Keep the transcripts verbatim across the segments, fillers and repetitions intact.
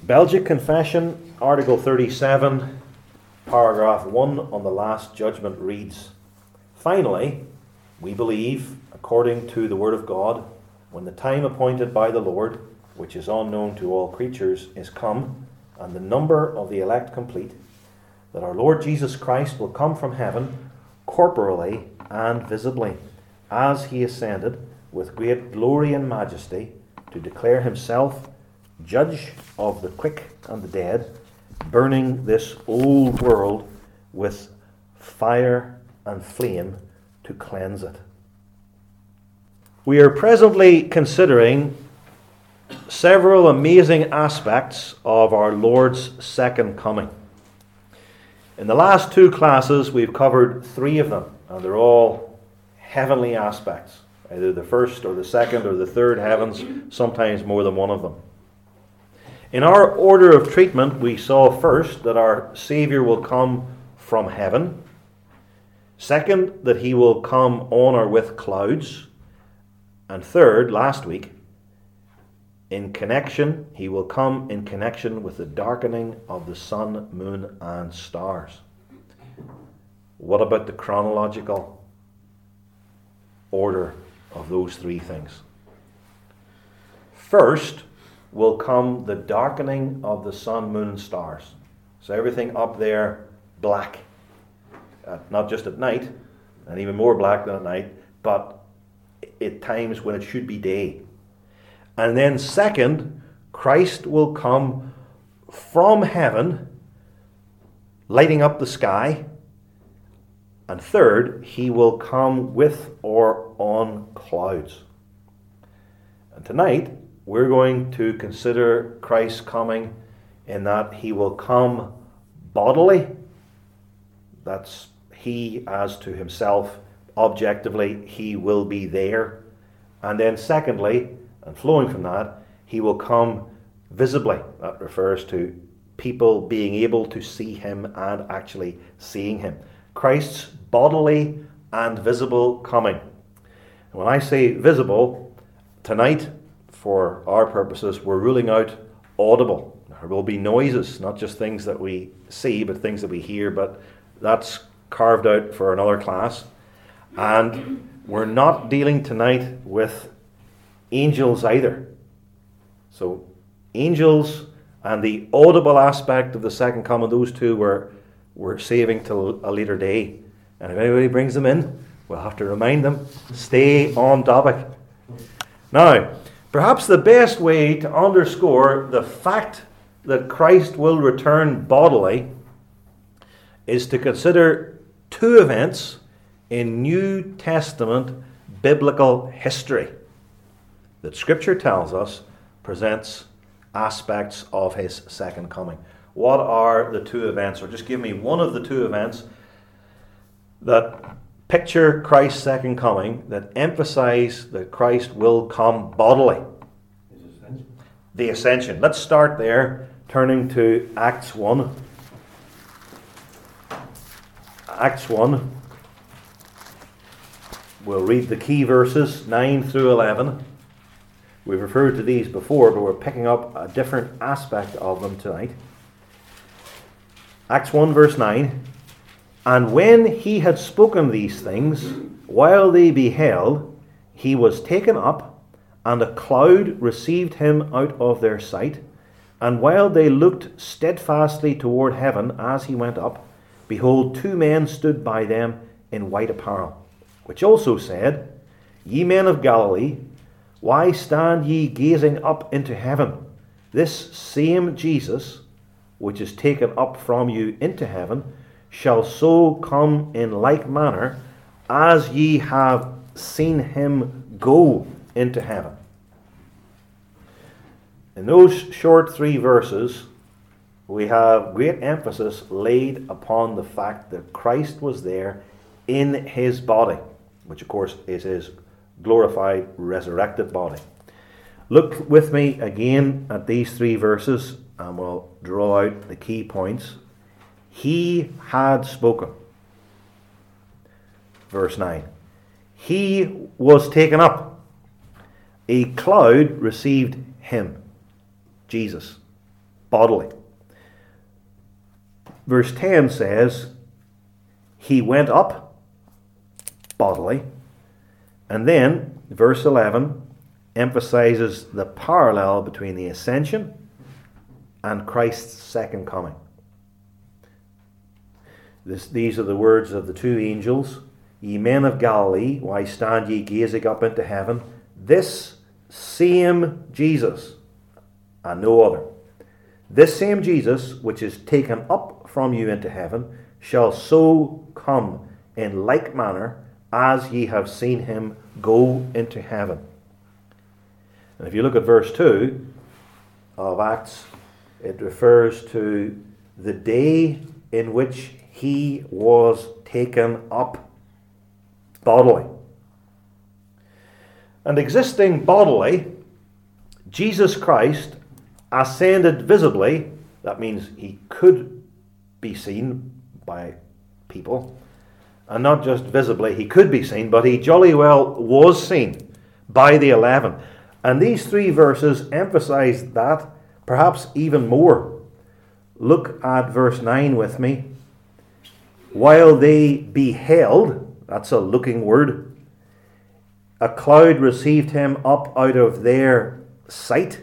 Belgic Confession, Article thirty-seven, Paragraph one on the Last Judgment reads, "Finally, we believe, according to the Word of God, when the time appointed by the Lord, which is unknown to all creatures, is come, and the number of the elect complete, that our Lord Jesus Christ will come from heaven, corporally and visibly, as he ascended with great glory and majesty, to declare himself judge of the quick and the dead, burning this old world with fire and flame to cleanse it." We are presently considering several amazing aspects of our Lord's second coming. In the last two classes, we've covered three of them, and they're all heavenly aspects, either the first or the second or the third heavens, sometimes more than one of them. In our order of treatment, we saw first that our Savior will come from heaven. Second, that he will come on or with clouds. And third, last week, in connection, he will come in connection with the darkening of the sun, moon, and stars. What about the chronological order of those three things? First will come the darkening of the sun, moon, and stars. So everything up there black. Uh, not just at night, and even more black than at night, but at times when it should be day. And then second, Christ will come from heaven, lighting up the sky. And third, he will come with or on clouds. And tonight, we're going to consider Christ's coming in that he will come bodily. That's he as to himself. Objectively, he will be there. And then secondly, and flowing from that, he will come visibly. That refers to people being able to see him and actually seeing him. Christ's bodily and visible coming. And when I say visible, tonight, for our purposes, we're ruling out audible. There will be noises, not just things that we see, but things that we hear, but that's carved out for another class. And we're not dealing tonight with angels either. So angels and the audible aspect of the second coming, those two we're, we're saving till a later day. And if anybody brings them in, we'll have to remind them, stay on topic. Now, perhaps the best way to underscore the fact that Christ will return bodily is to consider two events in New Testament biblical history that Scripture tells us presents aspects of his second coming. What are the two events? Or just give me one of the two events that picture Christ's second coming, that emphasize that Christ will come bodily. His ascension. The ascension. Let's start there, turning to Acts one. Acts one. We'll read the key verses, nine through eleven. We've referred to these before, but we're picking up a different aspect of them tonight. Acts one, verse nine. "And when he had spoken these things, while they beheld, he was taken up, and a cloud received him out of their sight. And while they looked steadfastly toward heaven as he went up, behold, two men stood by them in white apparel, which also said, Ye men of Galilee, why stand ye gazing up into heaven? This same Jesus, which is taken up from you into heaven, shall so come in like manner as ye have seen him go into heaven." In those short three verses, we have great emphasis laid upon the fact that Christ was there in his body, which of course is his glorified, resurrected body. Look with me again at these three verses and we'll draw out the key points. He had spoken. Verse nine. He was taken up. A cloud received him, Jesus, bodily. Verse ten says, he went up bodily. And then, verse eleven emphasizes the parallel between the ascension and Christ's second coming. This, these are the words of the two angels. Ye men of Galilee, why stand ye gazing up into heaven? This same Jesus, and no other, this same Jesus, which is taken up from you into heaven, shall so come in like manner as ye have seen him go into heaven. And if you look at verse two of Acts, it refers to the day in which he was taken up bodily. And existing bodily, Jesus Christ ascended visibly. That means he could be seen by people. And not just visibly, he could be seen, but he jolly well was seen by the eleven. And these three verses emphasize that perhaps even more. Look at verse nine with me. While they beheld, that's a looking word, a cloud received him up out of their sight.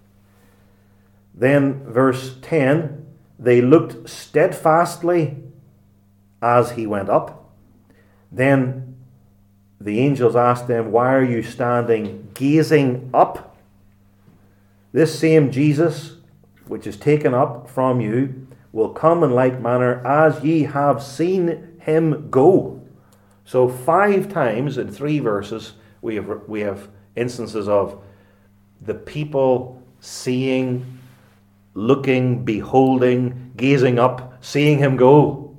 Then verse ten, they looked steadfastly as he went up. Then the angels asked them, why are you standing gazing up? This same Jesus, which is taken up from you, will come in like manner as ye have seen him go. So five times in three verses we have we have instances of the people seeing, looking, beholding, gazing up, seeing him go.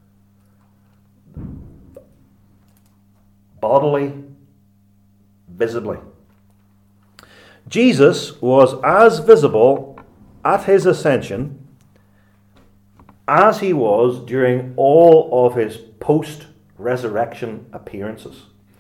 Bodily, visibly. Jesus was as visible at his ascension as he was during all of his post-resurrection appearances.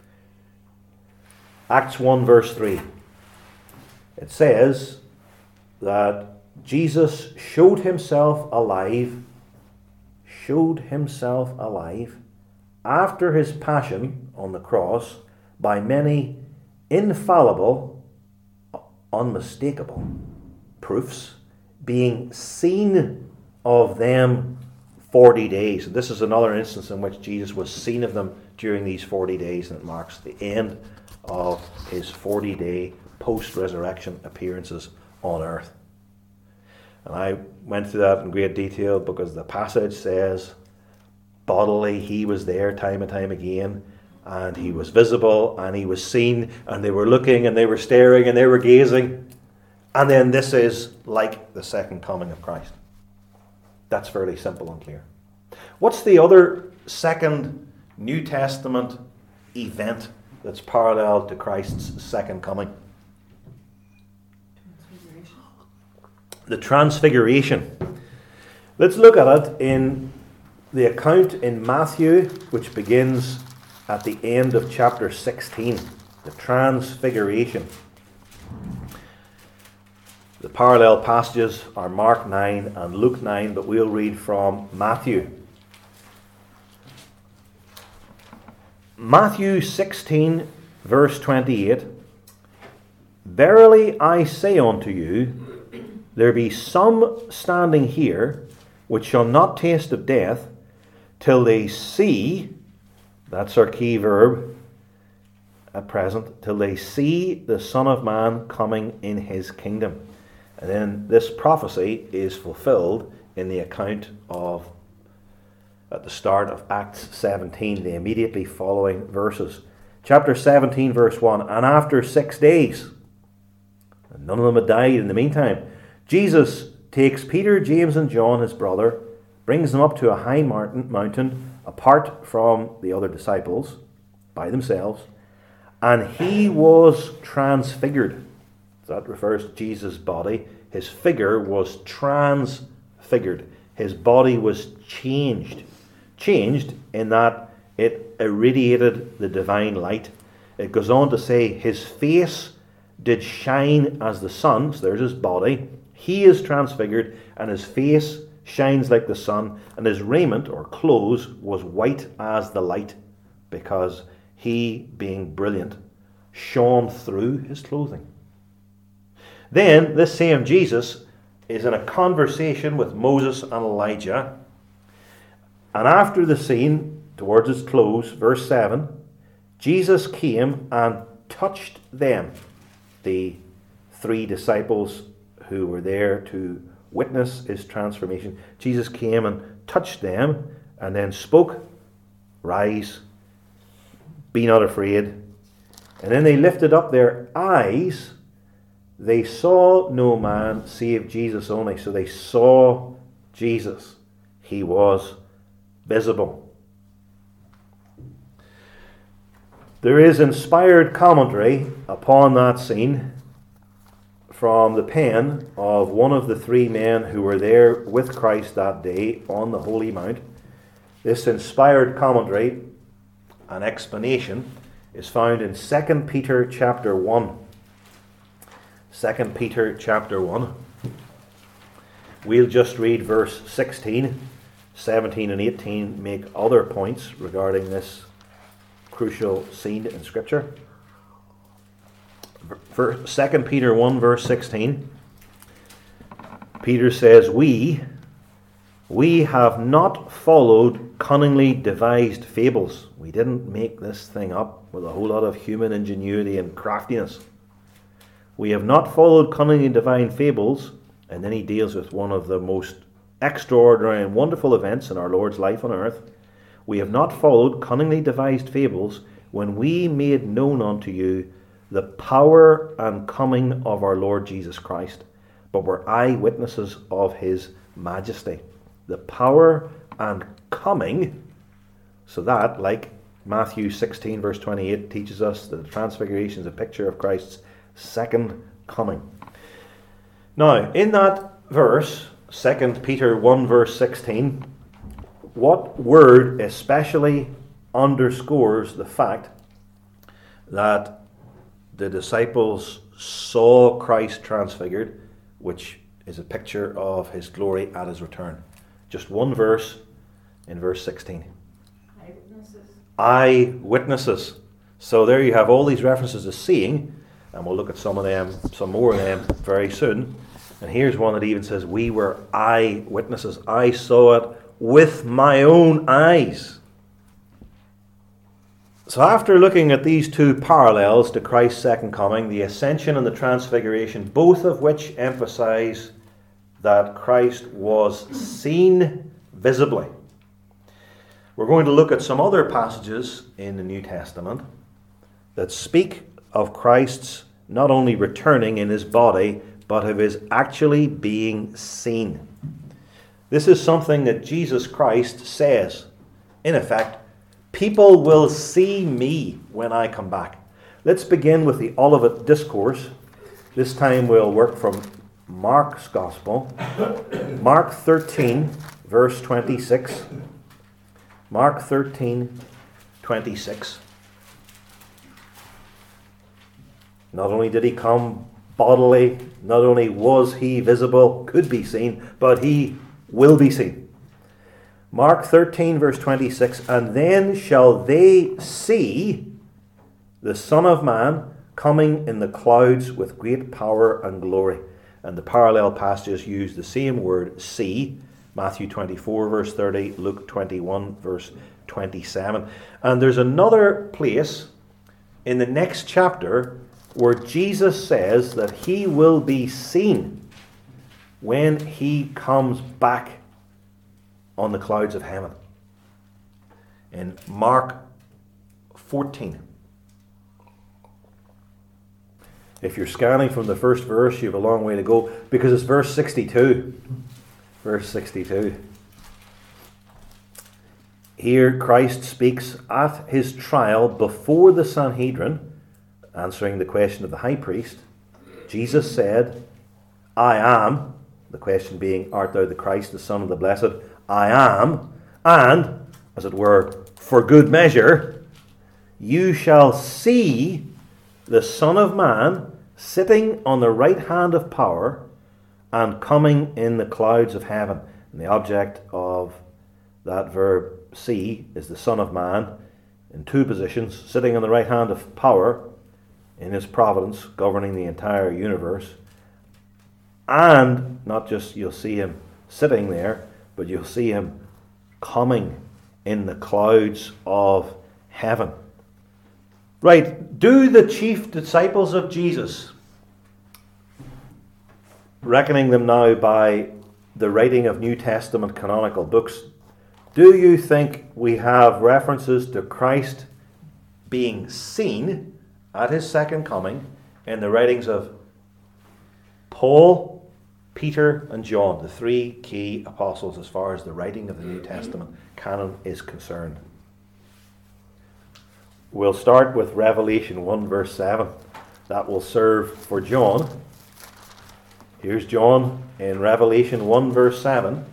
Acts one verse three. It says that Jesus showed himself alive, showed himself alive after his passion on the cross by many infallible, unmistakable proofs, being seen of them forty days. And this is another instance in which Jesus was seen of them during these forty days, and it marks the end of his forty-day post-resurrection appearances on earth. And I went through that in great detail because the passage says bodily he was there time and time again, and he was visible and he was seen, and they were looking and they were staring and they were gazing. And then this is like the second coming of Christ. That's fairly simple and clear. What's the other second New Testament event that's parallel to Christ's second coming? Transfiguration. The Transfiguration. Let's look at it in the account in Matthew, which begins at the end of chapter sixteen. The Transfiguration. The parallel passages are Mark nine and Luke nine, but we'll read from Matthew. Matthew sixteen, verse twenty-eight. Verily I say unto you, there be some standing here which shall not taste of death till they see, that's our key verb at present, till they see the Son of Man coming in his kingdom. And then this prophecy is fulfilled in the account of, at the start of Acts seventeen, the immediately following verses. Chapter seventeen, verse one, and after six days, and none of them had died in the meantime, Jesus takes Peter, James, and John, his brother, brings them up to a high mountain, mountain apart from the other disciples, by themselves, and he was transfigured. That refers to Jesus' body. His figure was transfigured. His body was changed. Changed in that it irradiated the divine light. It goes on to say, his face did shine as the sun, so there's his body. He is transfigured, and his face shines like the sun, and his raiment or clothes was white as the light, because he, being brilliant, shone through his clothing. Then this same Jesus is in a conversation with Moses and Elijah, and after the scene, towards its close, verse seven, Jesus came and touched them, the three disciples who were there to witness his transformation. Jesus came and touched them and then spoke, "Rise, be not afraid." And then they lifted up their eyes. They saw no man save Jesus only. So they saw Jesus. He was visible. There is inspired commentary upon that scene from the pen of one of the three men who were there with Christ that day on the Holy Mount. This inspired commentary and explanation is found in Second Peter chapter one. Second Peter chapter one. We'll just read verse sixteen. seventeen and eighteen make other points regarding this crucial scene in Scripture. Second Peter one verse sixteen. Peter says, We, we have not followed cunningly devised fables. We didn't make this thing up with a whole lot of human ingenuity and craftiness. We have not followed cunningly devised fables, and then he deals with one of the most extraordinary and wonderful events in our Lord's life on earth. We have not followed cunningly devised fables when we made known unto you the power and coming of our Lord Jesus Christ, but were eyewitnesses of his majesty. The power and coming, so that, like Matthew sixteen verse twenty-eight teaches us that the transfiguration is a picture of Christ's second coming. Now, in that verse, Second Peter one verse sixteen, what word especially underscores the fact that the disciples saw Christ transfigured, which is a picture of his glory at his return? Just one verse in verse sixteen. Eyewitnesses. Eyewitnesses. So there you have all these references to seeing, and we'll look at some of them, some more of them very soon. And here's one that even says, we were eyewitnesses. I saw it with my own eyes. So after looking at these two parallels to Christ's second coming, the ascension and the transfiguration, both of which emphasize that Christ was seen visibly, we're going to look at some other passages in the New Testament that speak of Christ's not only returning in his body, but of his actually being seen. This is something that Jesus Christ says. In effect, people will see me when I come back. Let's begin with the Olivet Discourse. This time we'll work from Mark's Gospel. Mark thirteen, verse twenty-six. Mark thirteen, twenty-six. Not only did he come bodily, not only was he visible, could be seen, but he will be seen. Mark thirteen, verse twenty-six, and then shall they see the Son of Man coming in the clouds with great power and glory. And the parallel passages use the same word, see, Matthew twenty-four, verse thirty, Luke twenty-one, verse twenty-seven. And there's another place in the next chapter where Jesus says that he will be seen when he comes back on the clouds of heaven. In Mark fourteen. If you're scanning from the first verse, you have a long way to go, because it's verse sixty-two. Verse sixty-two. Here Christ speaks at his trial before the Sanhedrin, answering the question of the high priest. Jesus said, I am, the question being, art thou the Christ, the Son of the Blessed? I am, and, as it were, for good measure, you shall see the Son of Man sitting on the right hand of power and coming in the clouds of heaven. And the object of that verb see is the Son of Man in two positions, sitting on the right hand of power in his providence, governing the entire universe. And not just you'll see him sitting there, but you'll see him coming in the clouds of heaven. Right, do the chief disciples of Jesus, reckoning them now by the writing of New Testament canonical books, do you think we have references to Christ being seen at his second coming in the writings of Paul, Peter, and John, the three key apostles as far as the writing of the New Testament canon is concerned? We'll start with Revelation one verse seven. That will serve for John. Here's John in Revelation one verse seven.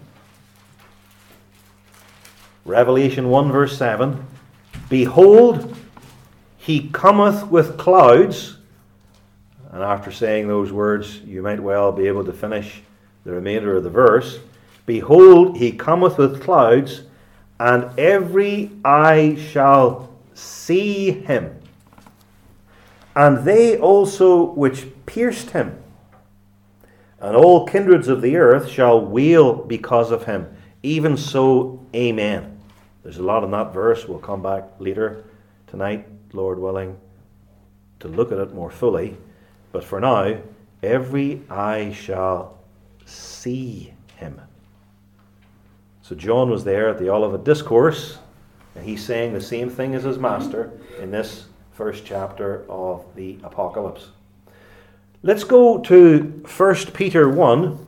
Revelation one verse seven. Behold, he cometh with clouds. And after saying those words, you might well be able to finish the remainder of the verse. Behold, he cometh with clouds, and every eye shall see him, and they also which pierced him, and all kindreds of the earth shall wail because of him. Even so, amen. There's a lot in that verse. We'll come back later tonight, Lord willing, to look at it more fully. But for now, every eye shall see him. So John was there at the Olivet Discourse, and he's saying the same thing as his master in this first chapter of the Apocalypse. Let's go to First Peter one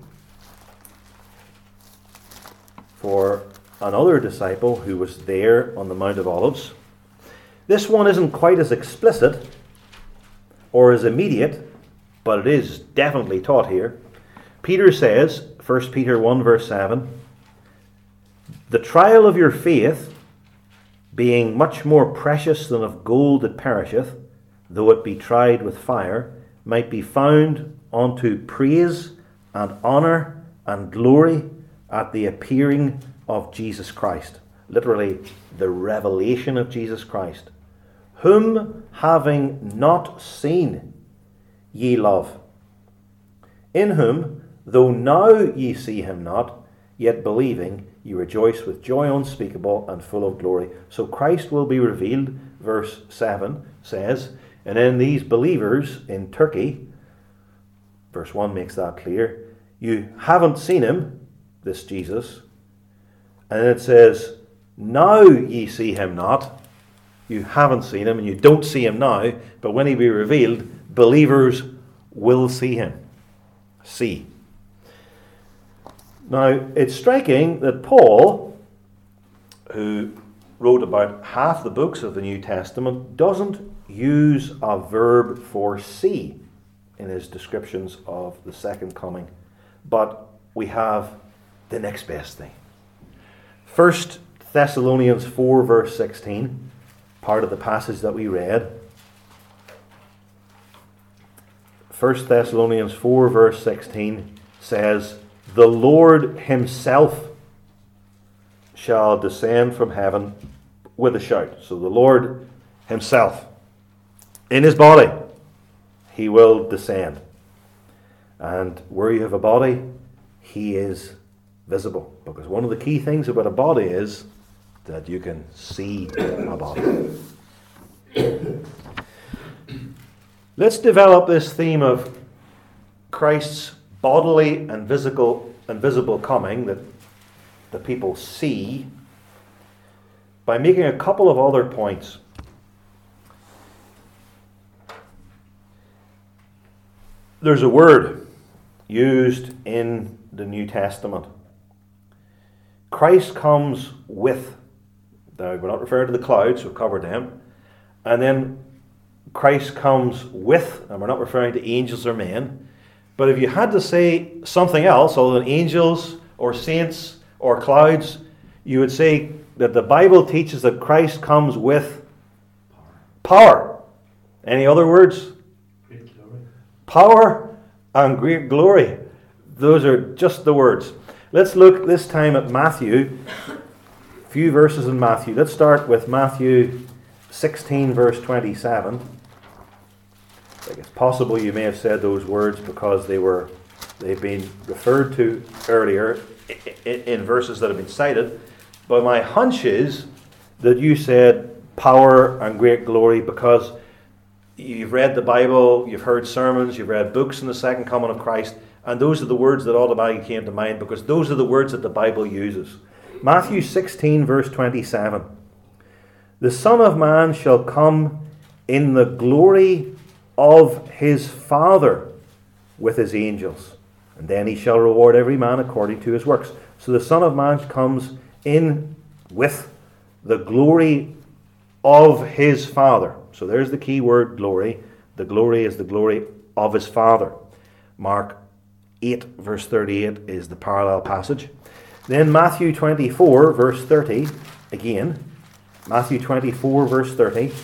for another disciple who was there on the Mount of Olives. This one isn't quite as explicit or as immediate, but it is definitely taught here. Peter says, First Peter one verse seven, the trial of your faith, being much more precious than of gold that perisheth, though it be tried with fire, might be found unto praise and honour and glory at the appearing of Jesus Christ. Literally, the revelation of Jesus Christ. Whom having not seen, ye love. In whom, though now ye see him not, yet believing, ye rejoice with joy unspeakable and full of glory. So Christ will be revealed, verse seven says, and in these believers in Turkey, verse one makes that clear, you haven't seen him, this Jesus, and it says, now ye see him not. You haven't seen him and you don't see him now, but when he be revealed, believers will see him. See. Now, it's striking that Paul, who wrote about half the books of the New Testament, doesn't use a verb for see in his descriptions of the second coming. But we have the next best thing. First Thessalonians four verse sixteen, part of the passage that we read. First Thessalonians four verse sixteen says, the Lord himself shall descend from heaven with a shout. So the Lord himself, in his body, he will descend. And where you have a body, he is visible. Because one of the key things about a body is that you can see a body. Let's develop this theme of Christ's bodily and visible and visible coming that the people see by making a couple of other points. There's a word used in the New Testament. Christ comes with. Now, we're not referring to the clouds, we've covered them. And then Christ comes with, and we're not referring to angels or men. But if you had to say something else other than angels or saints or clouds, you would say that the Bible teaches that Christ comes with power. Any other words? Great glory. Power and great glory. those are just the words. Let's look this time at Matthew. A few verses in Matthew. Let's start with Matthew sixteen, verse twenty-seven. It's possible you may have said those words because they were they've been referred to earlier in verses that have been cited. But my hunch is that you said power and great glory because you've read the Bible, you've heard sermons, you've read books on the second coming of Christ, and those are the words that automatically came to mind because those are the words that the Bible uses. Matthew sixteen, verse twenty-seven. The Son of Man shall come in the glory of his Father with his angels, and then he shall reward every man according to his works. So the Son of Man comes in with the glory of his Father. So there's the key word, glory. The glory is the glory of his Father. Mark eight, verse thirty-eight is the parallel passage. Then Matthew twenty-four, verse thirty, again. Matthew twenty-four, verse thirty.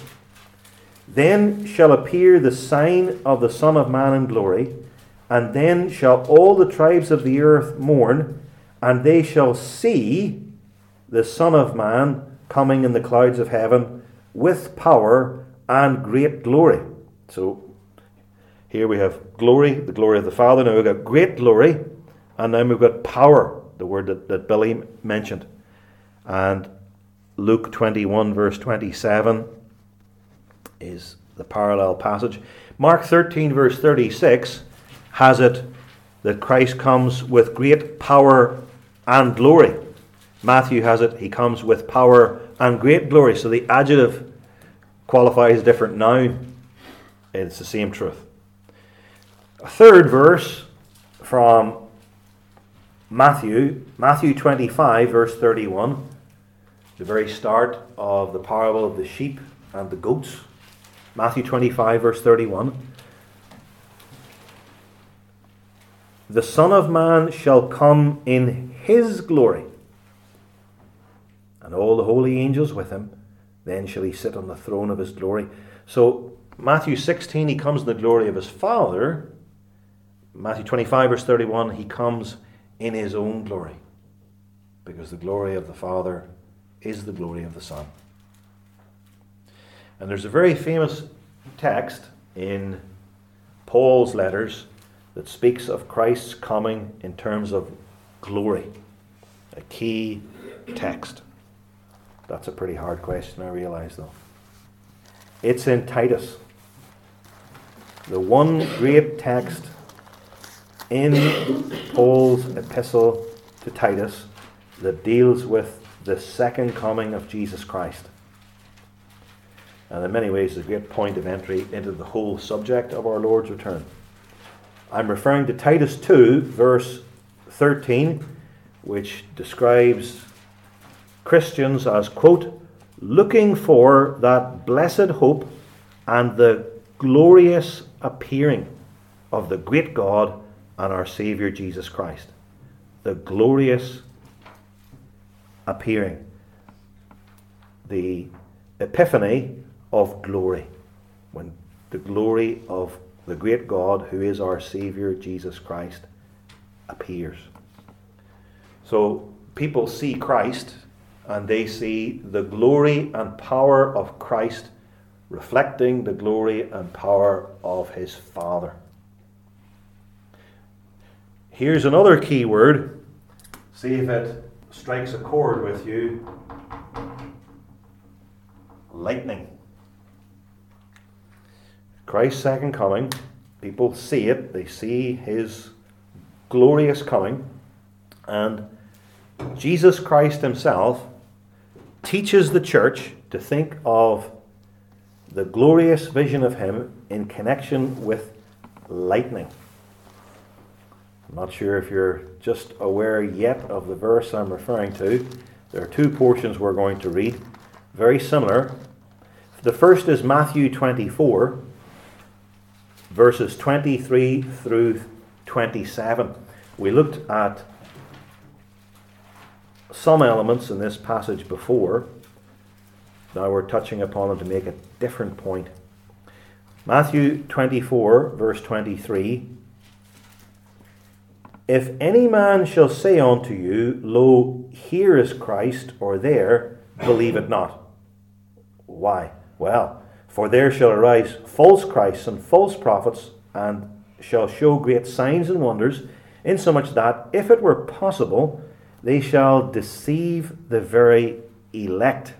Then shall appear the sign of the Son of Man in glory, and then shall all the tribes of the earth mourn, and they shall see the Son of Man coming in the clouds of heaven with power and great glory. So here we have glory, the glory of the Father. Now we've got great glory, and then we've got power, the word that, that Billy mentioned. And Luke twenty-one, verse twenty-seven is the parallel passage. Mark thirteen, verse thirty-six has it that Christ comes with great power and glory. Matthew has it, he comes with power and great glory. So the adjective qualifies different now. It's the same truth. A third verse from Matthew, Matthew twenty-five, verse thirty-one, the very start of the parable of the sheep and the goats. Matthew twenty-five, verse thirty-one. The Son of Man shall come in his glory, and all the holy angels with him. Then shall he sit on the throne of his glory. So Matthew sixteen, he comes in the glory of his Father. Matthew twenty-five, verse thirty-one, he comes in his own glory, because the glory of the Father is the glory of the Son. And there's a very famous text in Paul's letters that speaks of Christ's coming in terms of glory. A key text. That's a pretty hard question, I realize, though. It's in Titus. The one great text in Paul's epistle to Titus that deals with the second coming of Jesus Christ. And in many ways, is a great point of entry into the whole subject of our Lord's return. I'm referring to Titus two, verse thirteen, which describes Christians as, quote, looking for that blessed hope and the glorious appearing of the great God and our Saviour Jesus Christ. The glorious appearing. The epiphany of glory. When the glory of the great God, who is our Saviour Jesus Christ, appears. So people see Christ, and they see the glory and power of Christ reflecting the glory and power of his Father. Here's another key word. See if it strikes a chord with you. Lightning. Christ's second coming, people see it. They see his glorious coming. And Jesus Christ himself teaches the church to think of the glorious vision of him in connection with lightning. I'm not sure if you're just aware yet of the verse I'm referring to. There are two portions we're going to read, very similar. The first is Matthew twenty-four, verses twenty-three through twenty-seven. We looked at some elements in this passage before. Now we're touching upon them to make a different point. Matthew twenty-four, verse twenty-three. If any man shall say unto you, Lo, here is Christ, or there, believe it not. Why? Well, for there shall arise false Christs and false prophets, and shall show great signs and wonders, insomuch that, if it were possible, they shall deceive the very elect.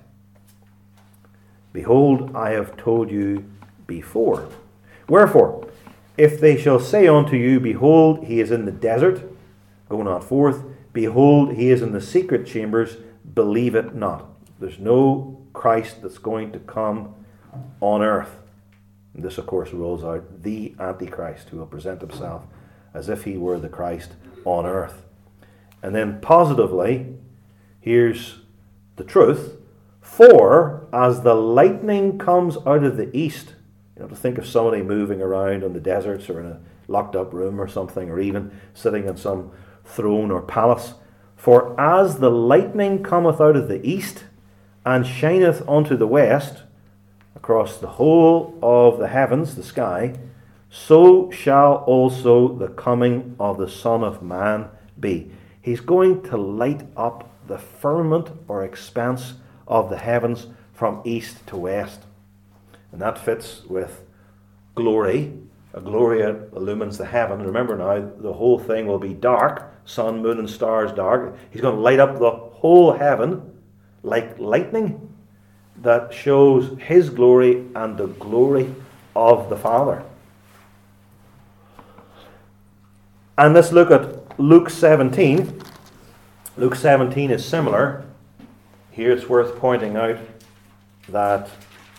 Behold, I have told you before. Wherefore, if they shall say unto you, Behold, he is in the desert, go not forth. Behold, he is in the secret chambers, believe it not. There's no Christ that's going to come on earth. And this, of course, rules out the Antichrist, who will present himself as if he were the Christ on earth. And then positively, here's the truth. For as the lightning comes out of the east, you know, to think of somebody moving around in the deserts or in a locked up room or something, or even sitting on some throne or palace. For as the lightning cometh out of the east, and shineth unto the west, across the whole of the heavens, the sky, so shall also the coming of the Son of Man be. He's going to light up the firmament or expanse of the heavens from east to west. And that fits with glory. A glory that illumines the heaven. Remember now, the whole thing will be dark. Sun, moon, and stars dark. He's going to light up the whole heaven like lightning that shows his glory and the glory of the Father. And let's look at Luke seventeen. Luke seventeen is similar. Here it's worth pointing out that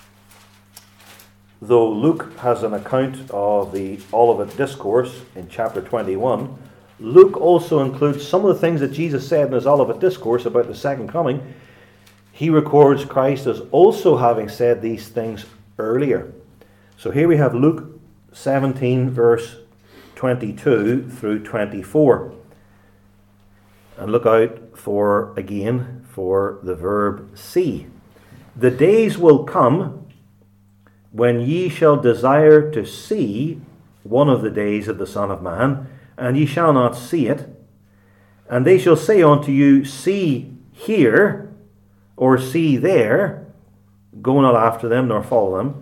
though Luke has an account of the Olivet Discourse in chapter twenty-one, Luke also includes some of the things that Jesus said in his Olivet Discourse about the second coming. He records Christ as also having said these things earlier. So here we have Luke seventeen, verse twenty-two through twenty-four. And look out for, again, for the verb see. The days will come when ye shall desire to see one of the days of the Son of Man, and ye shall not see it. And they shall say unto you, See here, or see there. Go not after them, nor follow them.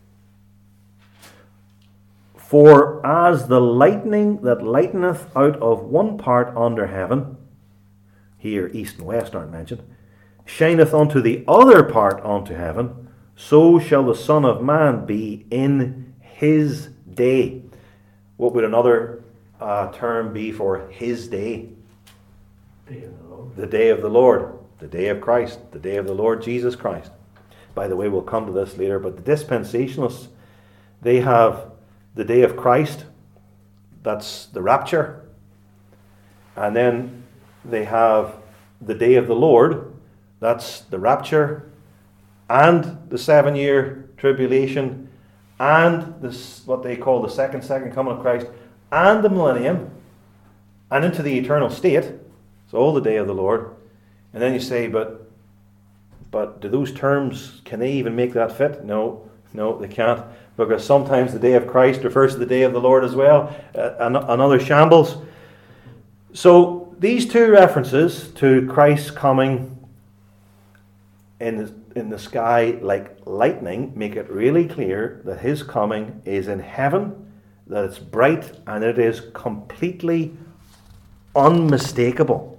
For as the lightning that lighteneth out of one part under heaven, here east and west aren't mentioned, shineth unto the other part unto heaven, so shall the Son of Man be in his day. What would another uh, term be for his day? Day of the Lord. The day of the Lord. The day of Christ. The day of the Lord Jesus Christ. By the way, we'll come to this later, but the dispensationalists, they have the day of Christ. That's the rapture. And then they have the day of the Lord. That's the rapture and the seven-year tribulation and this, what they call the second, second coming of Christ, and the millennium, and into the eternal state. So all the day of the Lord. And then you say, but but do those terms, can they even make that fit? No, no, they can't. Because sometimes the day of Christ refers to the day of the Lord as well. Uh, and another shambles. So these two references to Christ's coming in in the sky like lightning make it really clear that his coming is in heaven, that it's bright, and it is completely unmistakable.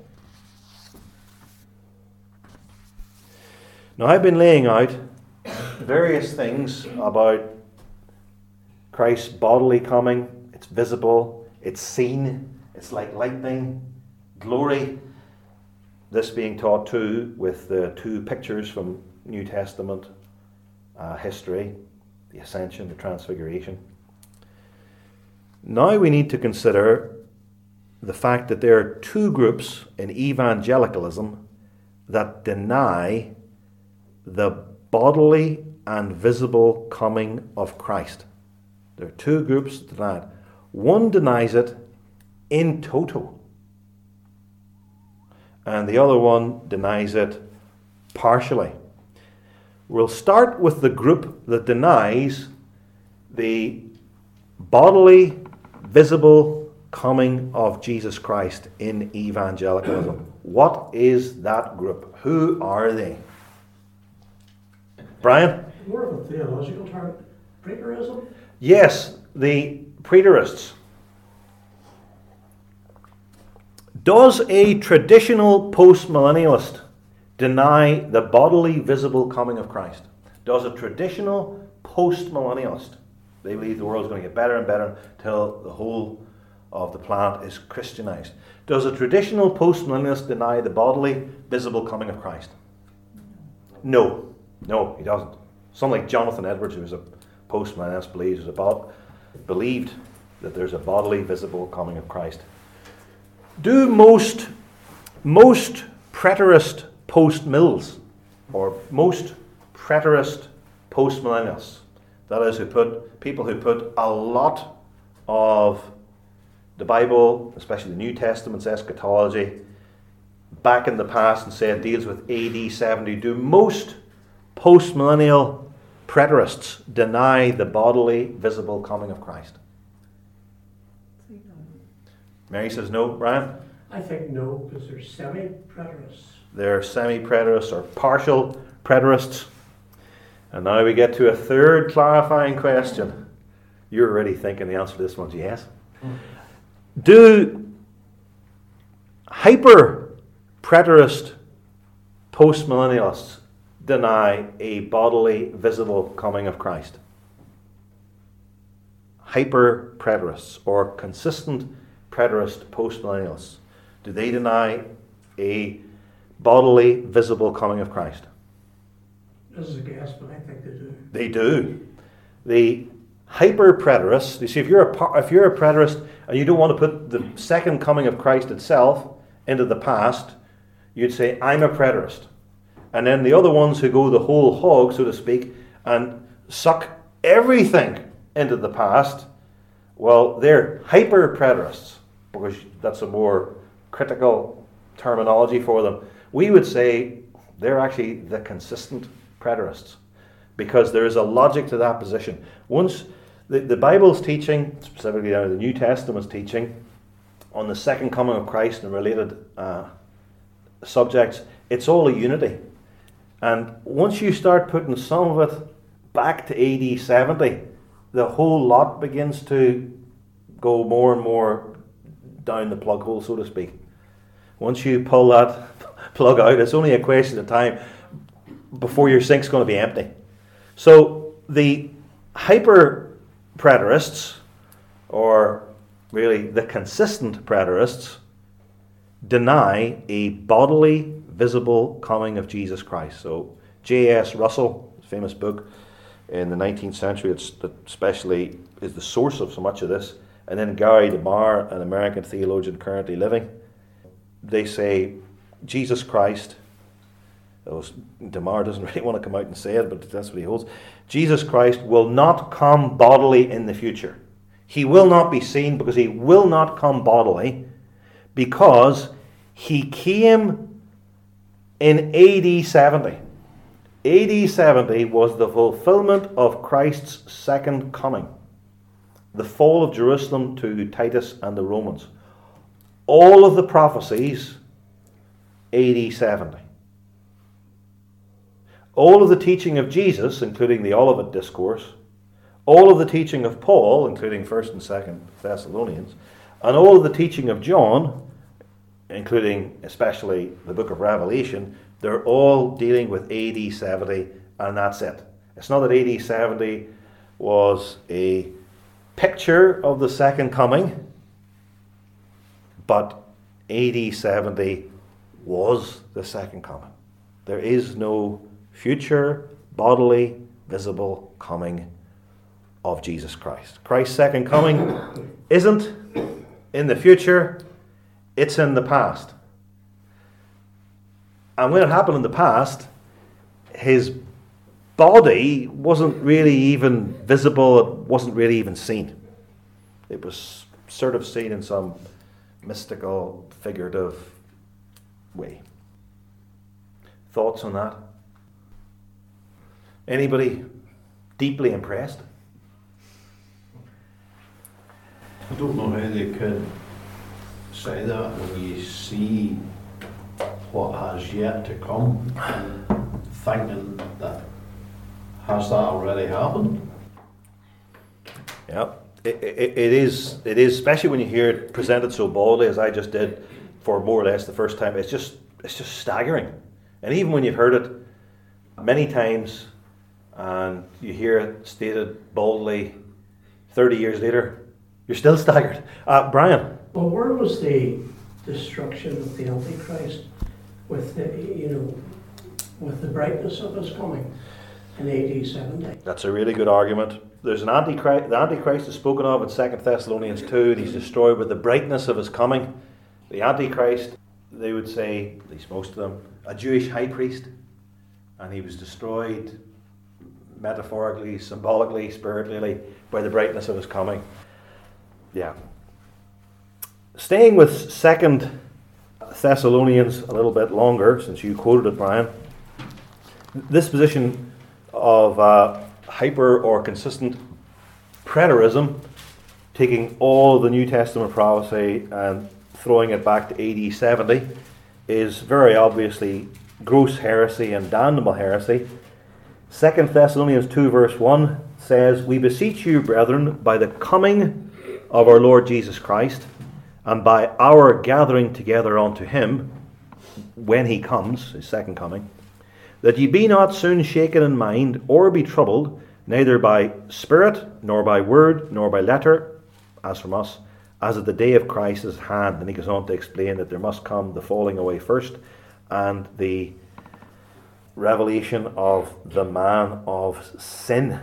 Now, I've been laying out various things about Christ's bodily coming. It's visible, it's seen, it's like lightning, glory. This being taught too with the two pictures from New Testament uh, history, the Ascension, the Transfiguration. Now we need to consider the fact that there are two groups in evangelicalism that deny the bodily and visible coming of Christ. There are two groups that deny it. One denies it in toto, and the other one denies it partially. We'll start with the group that denies the bodily, visible coming of Jesus Christ in evangelicalism. What is that group? Who are they? Brian? More of a theological term. Preterism? Yes, the preterists. Does a traditional postmillennialist deny the bodily visible coming of Christ? Does a traditional postmillennialist, they believe the world is going to get better and better until the whole of the planet is Christianized. Does a traditional postmillennialist deny the bodily visible coming of Christ? No. No, he doesn't. Someone like Jonathan Edwards, who was a postmillennialist, believes about, believed that there's a bodily visible coming of Christ. Do most most preterist post-mills, or most preterist post-millennialists, that is, who put people who put a lot of the Bible, especially the New Testament's eschatology, back in the past and say it deals with A D seventy, do most post-millennial preterists deny the bodily visible coming of Christ? Mary says no. Brian? I think no, because they're semi-preterists. They're semi-preterists or partial preterists. And now we get to a third clarifying question. You're already thinking the answer to this one's yes. Mm. Do hyper-preterist postmillennialists deny a bodily visible coming of Christ? Hyper-preterists or consistent preterist postmillennialists, do they deny a bodily visible coming of Christ? This is a guess, but I think they do. They do. The hyper-preterists, you see, if you're a if you're a preterist and you don't want to put the second coming of Christ itself into the past, you'd say, I'm a preterist. And then the other ones who go the whole hog, so to speak, and suck everything into the past, well, they're hyper-preterists, because that's a more critical terminology for them. We would say they're actually the consistent preterists, because there is a logic to that position. Once the, the Bible's teaching, specifically now the New Testament's teaching, on the second coming of Christ and related uh, subjects, it's all a unity. And once you start putting some of it back to A D seventy, the whole lot begins to go more and more down the plug hole, so to speak. Once you pull that plug out, it's only a question of time before your sink's going to be empty. So the hyper-preterists, or really the consistent preterists, deny a bodily, visible coming of Jesus Christ. So J S Russell, his famous book in the nineteenth century, it's especially is the source of so much of this. And then Gary DeMar, an American theologian currently living, they say Jesus Christ, DeMar doesn't really want to come out and say it, but that's what he holds. Jesus Christ will not come bodily in the future. He will not be seen because he will not come bodily, because he came in A D seventy. A D seventy was the fulfillment of Christ's second coming. The fall of Jerusalem to Titus and the Romans. All of the prophecies, A D seventy. All of the teaching of Jesus, including the Olivet Discourse, all of the teaching of Paul, including First and Second Thessalonians, and all of the teaching of John, including especially the book of Revelation, they're all dealing with A D seventy, and that's it. It's not that A D seventy was a picture of the second coming, but A D seventy was the second coming. There is no future, bodily, visible coming of Jesus Christ. Christ's second coming isn't in the future, it's in the past. And when it happened in the past, his body wasn't really even visible, it wasn't really even seen. It was sort of seen in some mystical, figurative way. Thoughts on that? Anybody deeply impressed? I don't know how they could say that when you see what has yet to come, and thinking that has that already happened? Yeah, it, it, it is. It is, especially when you hear it presented so boldly as I just did for more or less the first time. It's just, it's just staggering. And even when you've heard it many times, and you hear it stated boldly, thirty years later, you're still staggered. Uh, Brian. Well, where was the destruction of the Antichrist with the, you know, with the brightness of his coming in A D seventy? That's a really good argument. There's an Antichrist. The Antichrist is spoken of in Second Thessalonians two. He's destroyed with the brightness of his coming. The Antichrist, they would say, at least most of them, a Jewish high priest, and he was destroyed metaphorically, symbolically, spiritually by the brightness of his coming. Yeah. Staying with Second Thessalonians a little bit longer, since you quoted it, Brian. This position of uh, hyper or consistent preterism, taking all the New Testament prophecy and throwing it back to A D seventy, is very obviously gross heresy and damnable heresy. Second Thessalonians two verse one says, "We beseech you, brethren, by the coming of our Lord Jesus Christ, and by our gathering together unto him, when he comes," his second coming, "that ye be not soon shaken in mind, or be troubled, neither by spirit, nor by word, nor by letter, as from us, as at the day of Christ is at hand." And he goes on to explain that there must come the falling away first, and the revelation of the man of sin.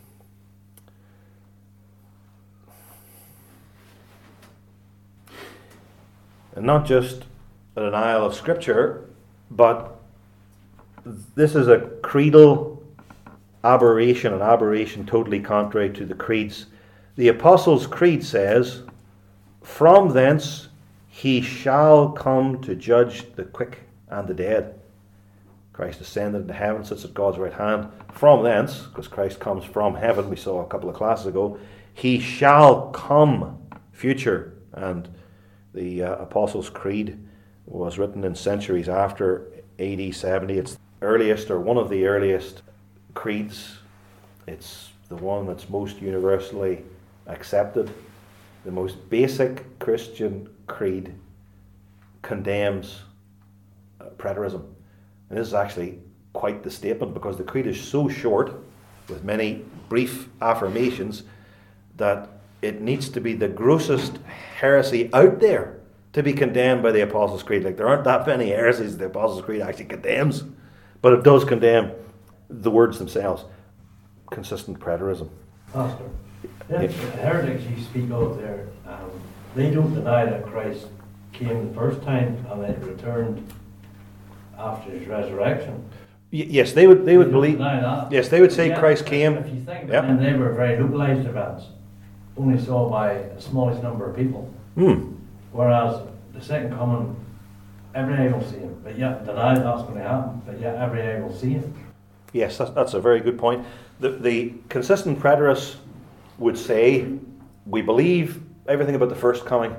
And not just a denial of Scripture, but this is a creedal aberration, an aberration totally contrary to the creeds. The Apostles' Creed says, "From thence he shall come to judge the quick and the dead." Christ ascended into heaven, sits at God's right hand. From thence, because Christ comes from heaven, we saw a couple of classes ago, he shall come, future. And the uh, Apostles' Creed was written in centuries after A D seventy. It's the earliest, or one of the earliest creeds. It's the one that's most universally accepted. The most basic Christian creed condemns uh, preterism. And this is actually quite the statement, because the creed is so short, with many brief affirmations, that it needs to be the grossest heresy out there to be condemned by the Apostles' Creed. Like, there aren't that many heresies the Apostles' Creed actually condemns, but it does condemn the words themselves. Consistent preterism. Pastor, the heretics you speak of there, um, they don't deny that Christ came the first time and then returned after his resurrection. Y- yes, they would. They, They would don't believe. deny that. Yes, they would say Yeah, Christ came. If you think Yep. about it, they were very localized events, only saw by the smallest number of people. Hmm. Whereas the second coming, every eye will see him, but yet deny that's going to happen, but yet every eye will see him. Yes, that's, that's a very good point. The, the consistent preterists would say, we believe everything about the first coming,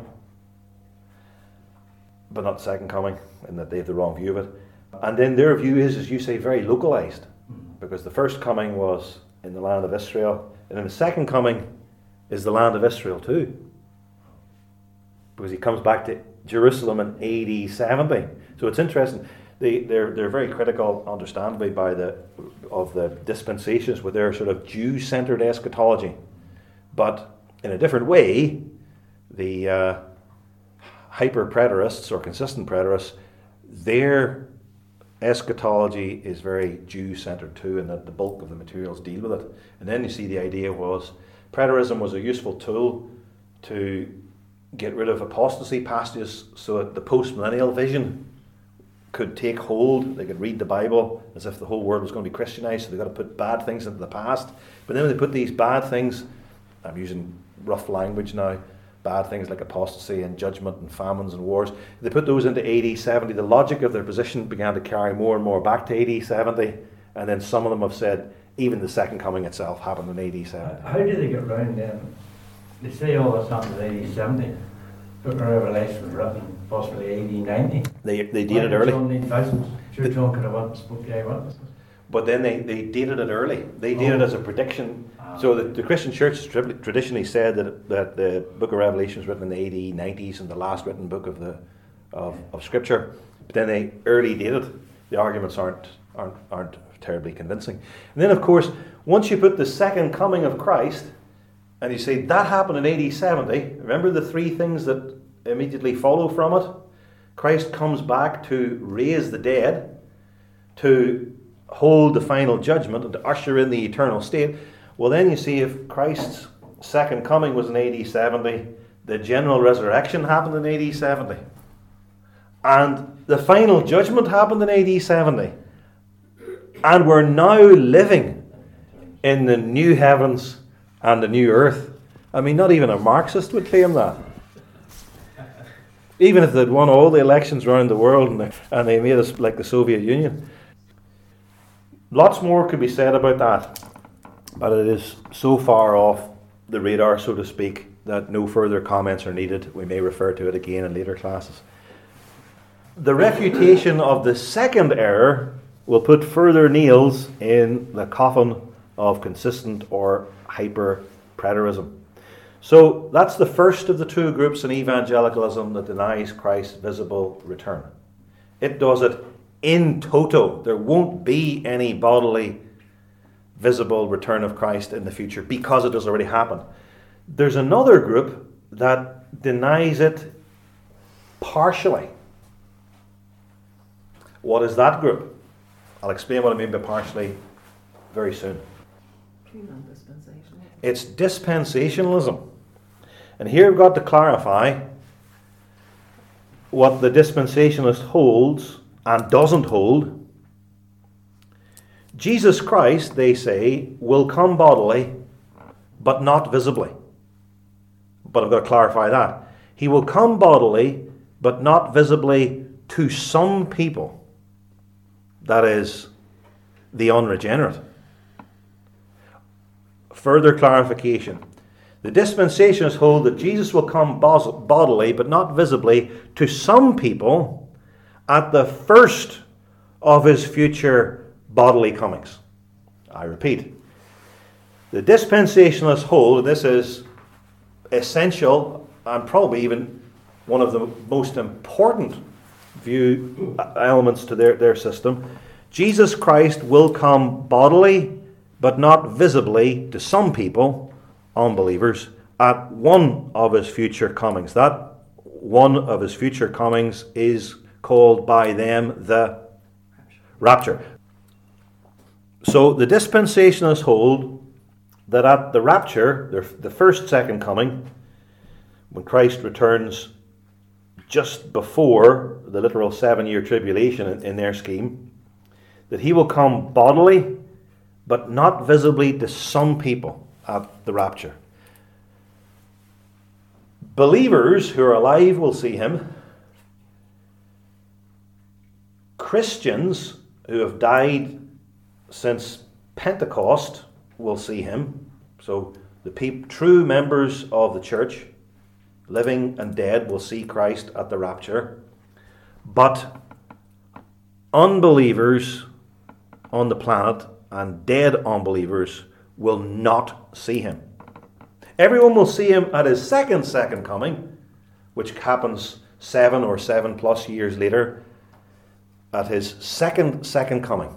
but not the second coming, and that they have the wrong view of it. And then their view is, as you say, very localized, because the first coming was in the land of Israel, and then the second coming is the land of Israel too, because he comes back to Jerusalem in A D seventy. So it's interesting. They, they're, they're very critical, understandably, by the of the dispensations with their sort of Jew-centered eschatology. But in a different way, the uh, hyper-preterists or consistent preterists, their eschatology is very Jew-centered too, and that the bulk of the materials deal with it. And then you see the idea was, preterism was a useful tool to get rid of apostasy passages so that the post-millennial vision could take hold. They could read the Bible as if the whole world was going to be Christianized, so they've got to put bad things into the past. But then when they put these bad things, I'm using rough language now, bad things like apostasy and judgment and famines and wars, they put those into A D seventy. The logic of their position began to carry more and more back to A D seventy, and then some of them have said even the second coming itself happened in A D seventy. How do they get round them? They say all this happened in A D seventy, Book of Revelation was written possibly A D ninety. They, they Why dated did early. John need thousands? Sure, John could have went and spoke to eyewitnesses. But then they, they dated it early. They dated it as a prediction. Ah. So the, the Christian church has tra- traditionally said that that the book of Revelation was written in the A D nineties and the last written book of the of, of Scripture. But then they early dated. The arguments aren't aren't aren't terribly convincing. And then of course, once you put the second coming of Christ and you say that happened in A D seventy, remember the three things that immediately follow from it? Christ comes back to raise the dead, to hold the final judgment, and to usher in the eternal state. Well, then you see, if Christ's second coming was in A D seventy, the general resurrection happened in A D seventy, and the final judgment happened in A D seventy, and we're now living in the new heavens and the new earth. I mean, not even a Marxist would claim that. Even if they'd won all the elections around the world and they, and they made us like the Soviet Union. Lots more could be said about that, but it is so far off the radar, so to speak, that no further comments are needed. We may refer to it again in later classes. The refutation of the second error will put further nails in the coffin of consistent or hyper-preterism. So that's the first of the two groups in evangelicalism that denies Christ's visible return. It does it in toto. There won't be any bodily visible return of Christ in the future because it has already happened. There's another group that denies it partially. What is that group? I'll explain what I mean by partially very soon. It's dispensationalism. And here we've got to clarify what the dispensationalist holds and doesn't hold. Jesus Christ, they say, will come bodily, but not visibly. But I've got to clarify that. He will come bodily, but not visibly to some people. That is, the unregenerate. Further clarification. The dispensationalists hold that Jesus will come bodily, but not visibly, to some people at the first of his future bodily comings. I repeat. The dispensationalists hold, and this is essential and probably even one of the most important view elements to their, their system, Jesus Christ will come bodily, but not visibly to some people, unbelievers, at one of his future comings. That one of his future comings is called by them the rapture. So the dispensationalists hold that at the rapture, the first second coming, when Christ returns just before the literal seven-year tribulation in, in their scheme, that he will come bodily, but not visibly to some people at the rapture. Believers who are alive will see him. Christians who have died since Pentecost will see him. So the pe- true members of the church, living and dead, will see Christ at the rapture. But unbelievers on the planet and dead unbelievers will not see him. Everyone will see him at his second second coming, which happens seven or seven plus years later, at his second second coming.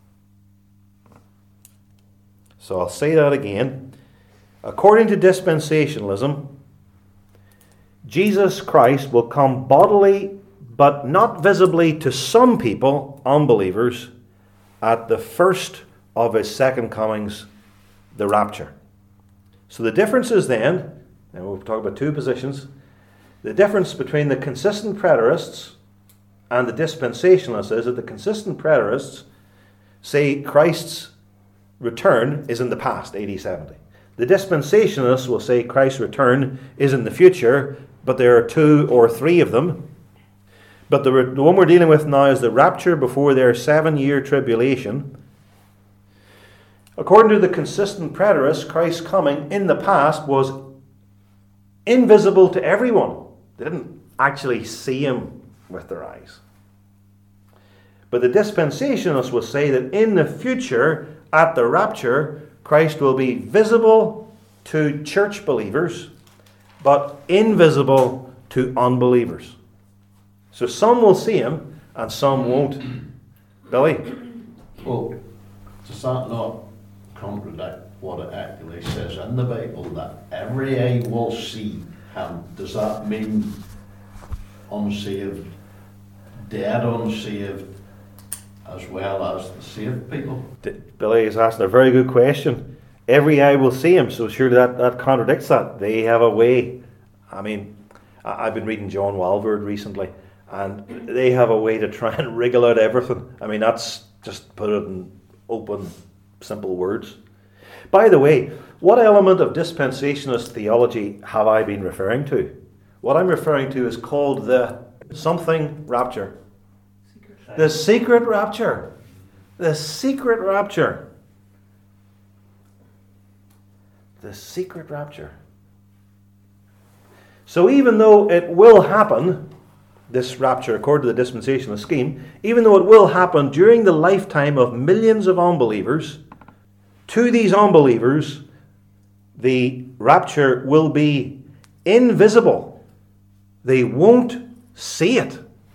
So I'll say that again. According to dispensationalism, Jesus Christ will come bodily, but not visibly to some people, unbelievers, at the first of his second comings, the rapture. So the difference is then, and we'll talk about two positions, the difference between the consistent preterists and the dispensationalists is that the consistent preterists say Christ's return is in the past, A D seventy. The dispensationalists will say Christ's return is in the future, but there are two or three of them. But the, the one we're dealing with now is the rapture before their seven-year tribulation. According to the consistent preterists, Christ's coming in the past was invisible to everyone. They didn't actually see him with their eyes. But the dispensationalists will say that in the future, at the rapture, Christ will be visible to church believers, but invisible to unbelievers. So some will see him and some won't. Billy? Well, does that not contradict what it actually says in the Bible, that every eye will see him? Does that mean unsaved, dead unsaved, as well as the saved people? Billy is asking a very good question. Every eye will see him, so surely that, that contradicts that. They have a way. I mean, I've been reading John Walvoord recently, and they have a way to try and wriggle out everything. I mean, that's just put it in open, simple words. By the way, what element of dispensationalist theology have I been referring to? What I'm referring to is called the something rapture. The secret rapture. The secret rapture. The secret rapture. So even though it will happen, this rapture, according to the dispensational scheme, even though it will happen during the lifetime of millions of unbelievers, to these unbelievers, the rapture will be invisible. They won't see it.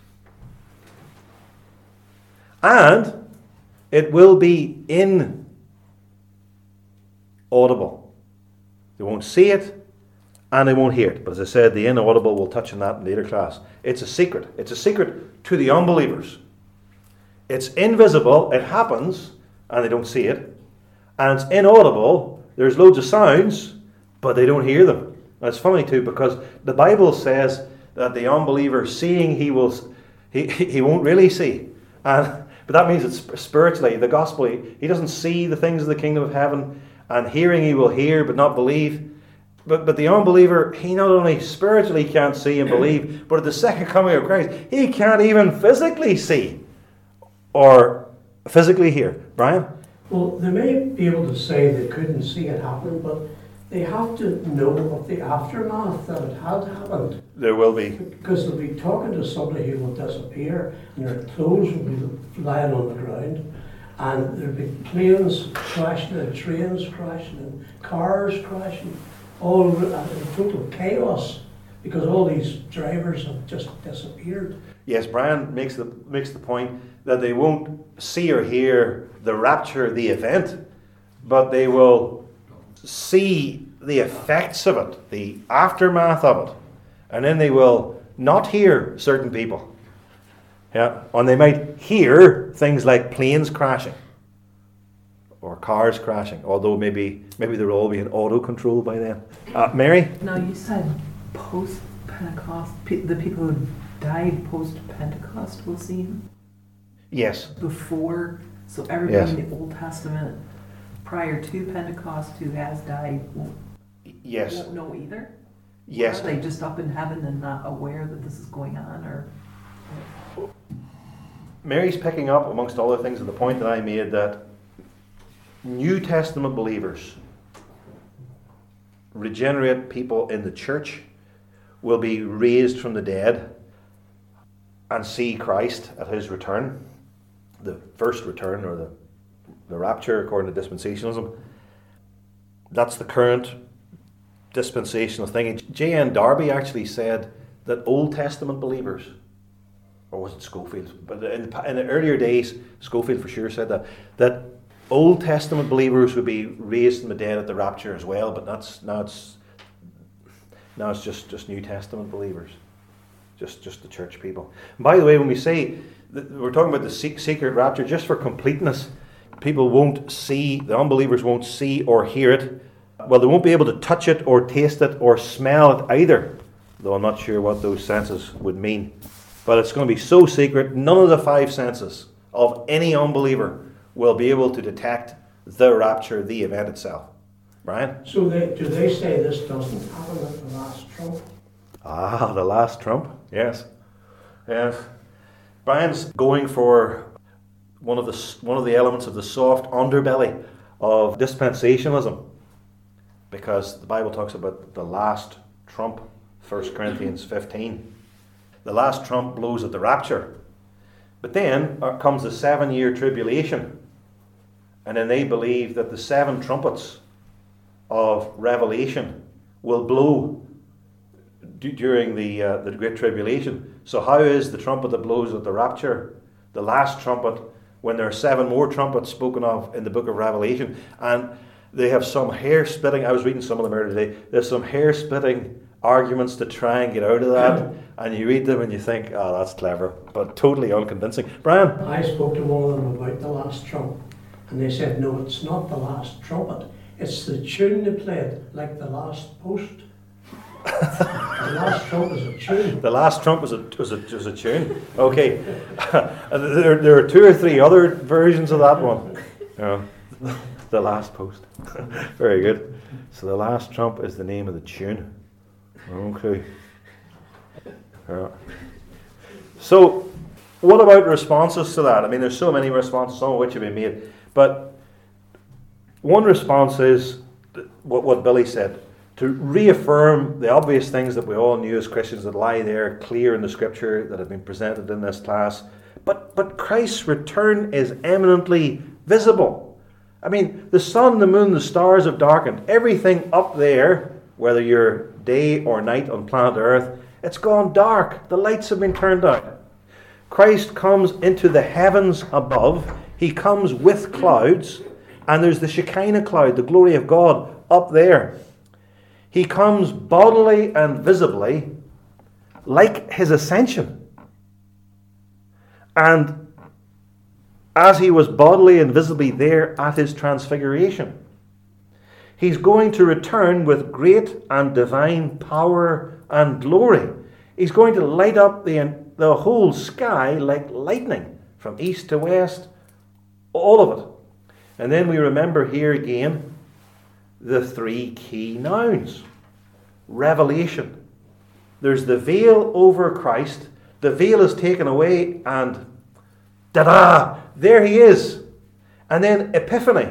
And it will be inaudible. They won't see it and they won't hear it. But as I said, the inaudible, we'll touch on that in later class. It's a secret. It's a secret to the unbelievers. It's invisible. It happens and they don't see it. And it's inaudible. There's loads of sounds, but they don't hear them. And it's funny too, because the Bible says that the unbeliever seeing, he will, he, he won't really see. And but that means it's spiritually, the gospel, he, he doesn't see the things of the kingdom of heaven, and hearing he will hear but not believe. But but the unbeliever, he not only spiritually can't see and believe, but at the second coming of Christ, he can't even physically see or physically hear. Brian? Well, they may be able to say they couldn't see it happen, but they have to know of the aftermath that it had happened. There will be. Because they'll be talking to somebody who will disappear, and their clothes will be lying on the ground, and there'll be planes crashing, and trains crashing, and cars crashing, all over, and in total chaos, because all these drivers have just disappeared. Yes, Brian makes the makes the point that they won't see or hear the rapture, the event, but they will see the effects of it, the aftermath of it, and then they will not hear certain people. Yeah, and they might hear things like planes crashing or cars crashing, although maybe maybe they'll all be in auto control by then. Uh, Mary? Now you said post Pentecost, pe- the people who died post Pentecost will see him. Yes. Before, so everybody Yes. in the Old Testament prior to Pentecost who has died won't, Yes. won't know either? Yes. Or are they just up in heaven and not aware that this is going on? Or Mary's picking up, amongst other things, at the point that I made, that New Testament believers, regenerate people in the church, will be raised from the dead and see Christ at his return, the first return, or the, the rapture according to dispensationalism. That's the current dispensational thing. J N Darby actually said that Old Testament believers, or was it Schofield? But in the, in the earlier days, Schofield for sure said that, that Old Testament believers would be raised from the dead at the rapture as well, but that's now it's now it's just, just New Testament believers, just just the church people. And by the way, when we say that we're talking about the secret rapture, just for completeness, people won't see, the unbelievers won't see or hear it. Well, they won't be able to touch it or taste it or smell it either, though I'm not sure what those senses would mean. But it's going to be so secret, none of the five senses of any unbeliever will be able to detect the rapture, the event itself. Brian? So they, do they say this doesn't happen at the last trump? Ah, the last trump. Yes. Yes. Brian's going for one of the one of the elements of the soft underbelly of dispensationalism, because the Bible talks about the last trump First Corinthians fifteen. The last trump blows at the rapture. But then comes the seven-year tribulation. And then they believe that the seven trumpets of Revelation will blow d- during the, uh, the Great Tribulation. So how is the trumpet that blows at the rapture the last trumpet when there are seven more trumpets spoken of in the book of Revelation? And they have some hair-splitting, I was reading some of them earlier today, there's some hair-splitting arguments to try and get out of that, and you read them and you think, oh, that's clever, but totally unconvincing. Brian? I spoke to one of them about the last trump, and they said, no, it's not the last trumpet. It's the tune they played, like the last post. The last trump is a tune. The last trump was a, was a, was a tune. Okay. there, there are two or three other versions of that one. Yeah. The last post. Very good. So the last trump is the name of the tune. Okay. Yeah. So, what about responses to that? I mean, there's so many responses, some of which have been made. But one response is what, what Billy said, to reaffirm the obvious things that we all knew as Christians that lie there clear in the Scripture that have been presented in this class. But, but Christ's return is eminently visible. I mean, the sun, the moon, the stars have darkened. Everything up there, whether you're day or night on planet Earth, it's gone dark. The lights have been turned out. Christ comes into the heavens above. He comes with clouds, and there's the Shekinah cloud, the glory of God, up there. He comes bodily and visibly, like his ascension. And as he was bodily and visibly there at his transfiguration, he's going to return with great and divine power and glory. He's going to light up the, the whole sky like lightning, from east to west, all of it. And then we remember here again the three key nouns. Revelation. There's the veil over Christ. The veil is taken away and ta-da! There he is. And then Epiphany.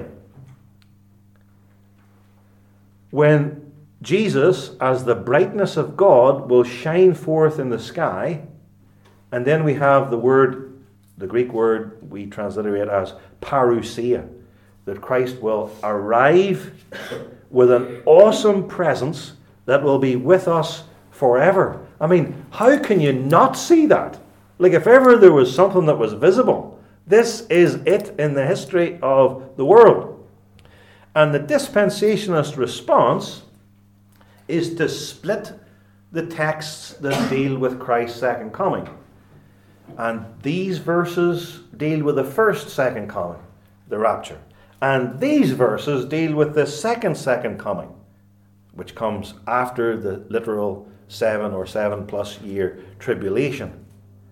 When Jesus, as the brightness of God, will shine forth in the sky, and then we have the word, the Greek word we transliterate as parousia, that Christ will arrive with an awesome presence that will be with us forever. I mean, how can you not see that? Like, if ever there was something that was visible, this is it in the history of the world. And the dispensationalist response is to split the texts that deal with Christ's second coming. And these verses deal with the first second coming, the rapture. And these verses deal with the second second coming, which comes after the literal seven or seven plus year tribulation.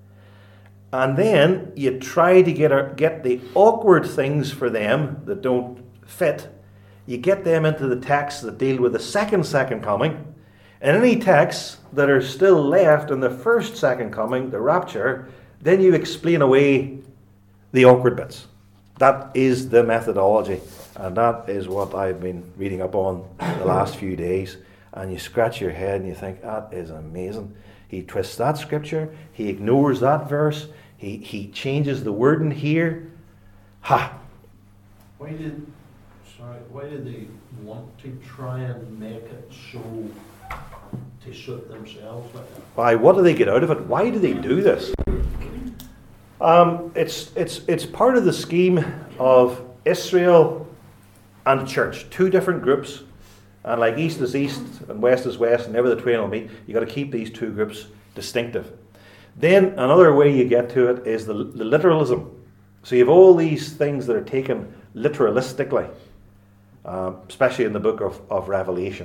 And then you try to get, get the awkward things for them that don't fit. You get them into the texts that deal with the second second coming. And any texts that are still left in the first second coming, the rapture, then you explain away the awkward bits. That is the methodology. And that is what I've been reading up on the last few days. And you scratch your head and you think, that is amazing. He twists that scripture. He ignores that verse. He, he changes the wording here. Ha! Why did, sorry, why did they want to try and make it so to suit themselves like that? Why? What do they get out of it? Why do they do this? Um, it's it's it's part of the scheme of Israel and the church. Two different groups, and like east is east and west is west, and never the twain will meet. You got to keep these two groups distinctive. Then another way you get to it is the, the literalism. So you have all these things that are taken literalistically, uh, especially in the book of, of Revelation.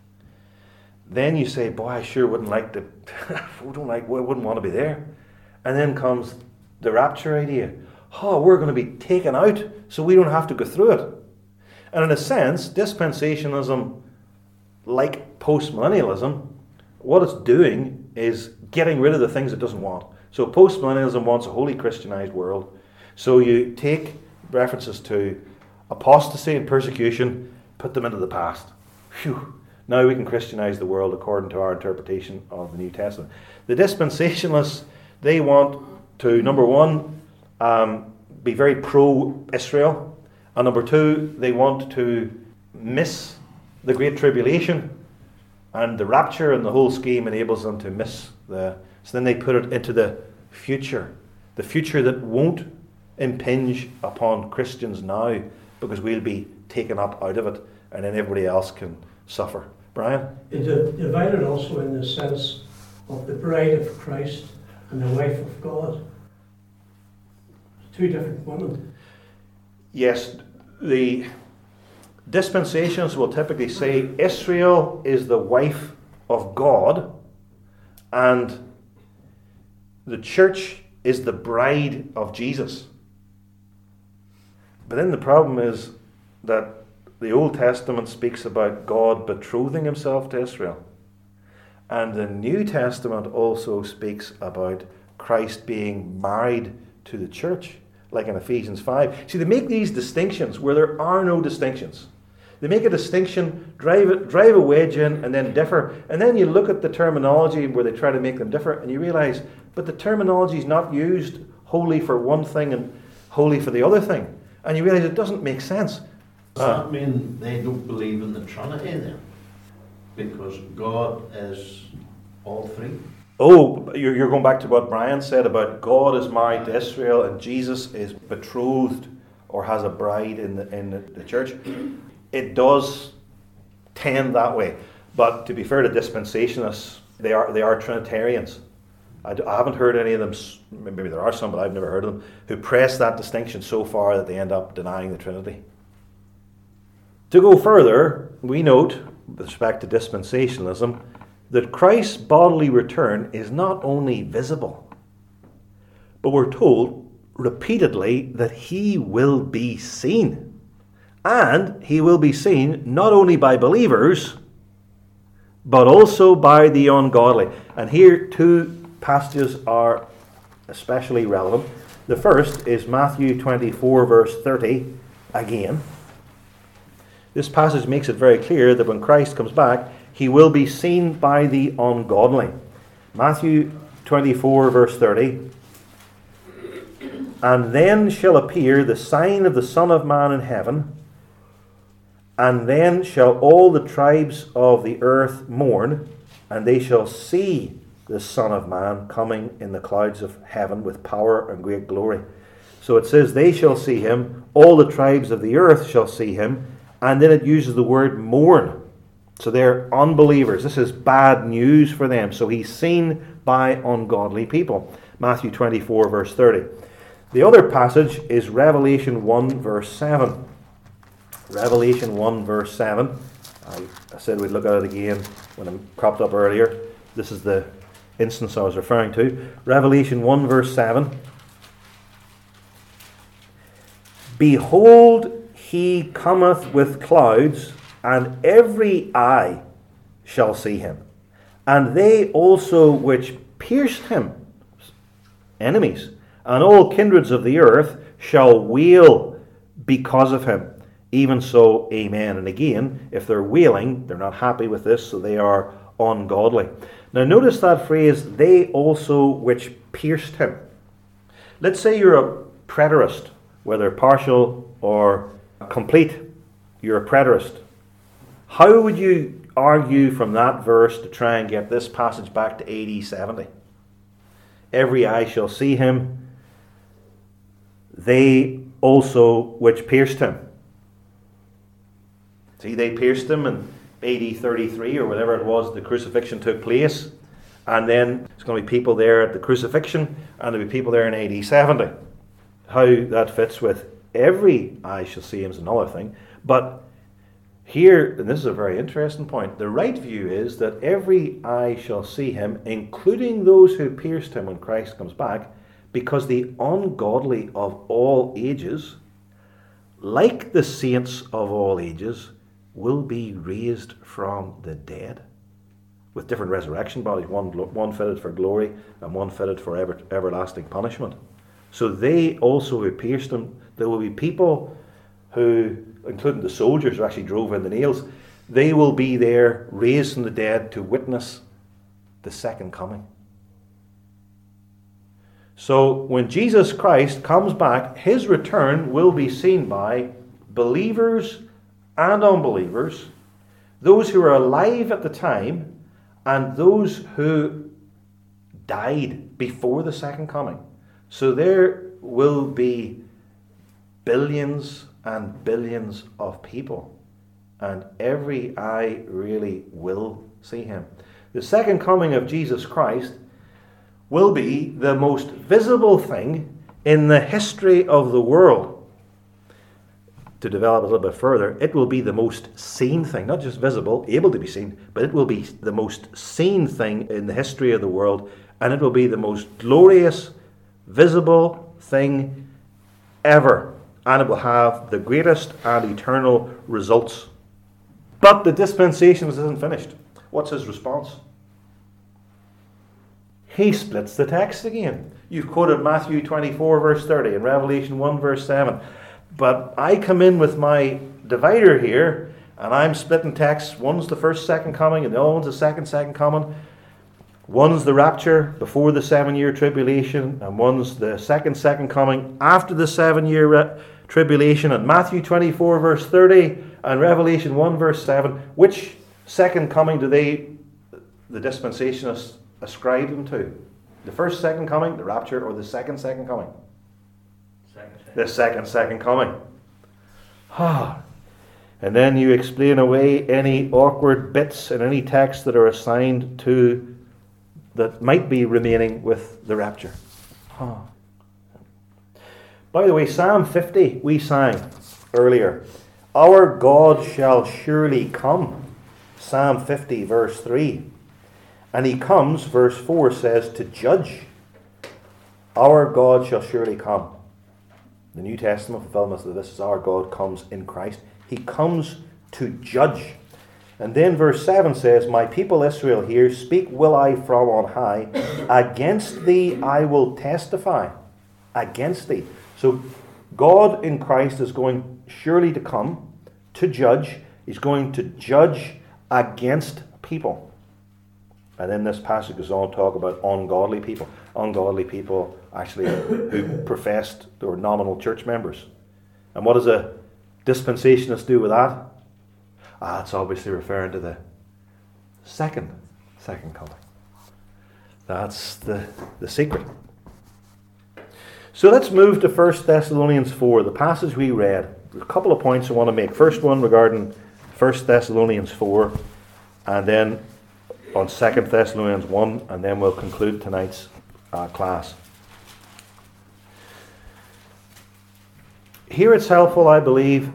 Then you say, boy, I sure wouldn't like to, wouldn't like, wouldn't want to be there. And then comes the rapture idea. Oh, we're going to be taken out so we don't have to go through it. And in a sense, dispensationalism, like postmillennialism, what it's doing is getting rid of the things it doesn't want. So postmillennialism wants a wholly Christianized world. So you take references to apostasy and persecution, put them into the past. Phew. Now we can Christianize the world according to our interpretation of the New Testament. The dispensationalists, they want to, number one, um, be very pro-Israel, and number two, they want to miss the Great Tribulation, and the rapture and the whole scheme enables them to miss the... So then they put it into the future, the future that won't impinge upon Christians now, because we'll be taken up out of it, and then everybody else can suffer. Brian? It is divided also in the sense of the bride of Christ and the wife of God. Two different women. Yes, the dispensations will typically say Israel is the wife of God, and the church is the bride of Jesus. But then the problem is that the Old Testament speaks about God betrothing himself to Israel. And the New Testament also speaks about Christ being married to the church, like in Ephesians five. See, they make these distinctions where there are no distinctions. They make a distinction, drive it, drive a wedge in, and then differ. And then you look at the terminology where they try to make them differ, and you realize, but the terminology is not used wholly for one thing and wholly for the other thing. And you realize it doesn't make sense. Does that mean they don't believe in the Trinity then? Because God is all three? Oh, you're, you're going back to what Brian said about God is married to Israel and Jesus is betrothed or has a bride in the, in the, the church. It does tend that way. But to be fair to dispensationalists, they are, they are Trinitarians. I, I haven't heard any of them, maybe there are some, but I've never heard of them, who press that distinction so far that they end up denying the Trinity. To go further, we note, with respect to dispensationalism, that Christ's bodily return is not only visible, but we're told repeatedly that he will be seen. And he will be seen not only by believers, but also by the ungodly. And here two passages are especially relevant. The first is Matthew twenty-four, verse thirty, again. This passage makes it very clear that when Christ comes back, he will be seen by the ungodly. Matthew twenty-four, verse thirty. And then shall appear the sign of the Son of Man in heaven, and then shall all the tribes of the earth mourn, and they shall see the Son of Man coming in the clouds of heaven with power and great glory. So it says they shall see him, all the tribes of the earth shall see him, and then it uses the word mourn. So they're unbelievers. This is bad news for them. So he's seen by ungodly people. Matthew twenty-four, verse thirty. The other passage is Revelation one, verse seven. Revelation one, verse seven. I, I said we'd look at it again when it cropped up earlier. This is the instance I was referring to. Revelation one, verse seven. Behold, he cometh with clouds, and every eye shall see him, and they also which pierced him, enemies, and all kindreds of the earth shall wail because of him. Even so, amen. And again, if they're wailing, they're not happy with this, so they are ungodly. Now notice that phrase, they also which pierced him. Let's say you're a preterist, whether partial or complete, you're a preterist. How would you argue from that verse to try and get this passage back to A D seventy? Every eye shall see him, they also which pierced him. See, they pierced him in A D thirty-three or whatever it was, the crucifixion took place, and then there's going to be people there at the crucifixion, and there'll be people there in A D seventy. How that fits with every eye shall see him is another thing. But here, and this is a very interesting point, the right view is that every eye shall see him, including those who pierced him when Christ comes back, because the ungodly of all ages, like the saints of all ages, will be raised from the dead. With different resurrection bodies, one, one fitted for glory and one fitted for ever, everlasting punishment. So they also who pierced him, there will be people who, including the soldiers who actually drove in the nails, they will be there raised from the dead to witness the second coming. So when Jesus Christ comes back, his return will be seen by believers and unbelievers, those who are alive at the time and those who died before the second coming. So there will be billions and billions of people, and every eye really will see him. The second coming of Jesus Christ will be the most visible thing in the history of the world. To develop a little bit further, it will be the most seen thing, not just visible, able to be seen, but it will be the most seen thing in the history of the world, and it will be the most glorious, visible thing ever, and it will have the greatest and eternal results. But the dispensation isn't finished. What's his response? He splits the text again. You've quoted Matthew twenty-four verse thirty and Revelation one verse seven. But I come in with my divider here, and I'm splitting texts. One's the first, second coming, and the other one's the second, second coming. One's the rapture before the seven-year tribulation, and one's the second, second coming after the seven-year re- tribulation. And Matthew twenty-four verse thirty and Revelation one verse seven, which second coming do they, the dispensationalists, ascribe them to? The first, second coming, the rapture, or the second, second coming? Second, second. The second, second coming. Ah. And then you explain away any awkward bits in any text that are assigned to, that might be remaining with the rapture. Ah. By the way, Psalm fifty, we sang earlier. Our God shall surely come. Psalm fifty, verse three. And he comes, verse four says, to judge. Our God shall surely come. The New Testament fulfillment of this is our God comes in Christ. He comes to judge. And then verse seven says, my people Israel here, speak will I from on high. Against thee I will testify. Against thee. So God in Christ is going surely to come to judge. He's going to judge against people. And then this passage goes on to talk about ungodly people. Ungodly people actually who professed they were nominal church members. And what does a dispensationalist do with that? Ah, it's obviously referring to the second, second coming. That's the, the secret. So let's move to First Thessalonians four, the passage we read. There's a couple of points I want to make. First one regarding First Thessalonians four, and then on Second Thessalonians one, and then we'll conclude tonight's uh, class. Here it's helpful, I believe,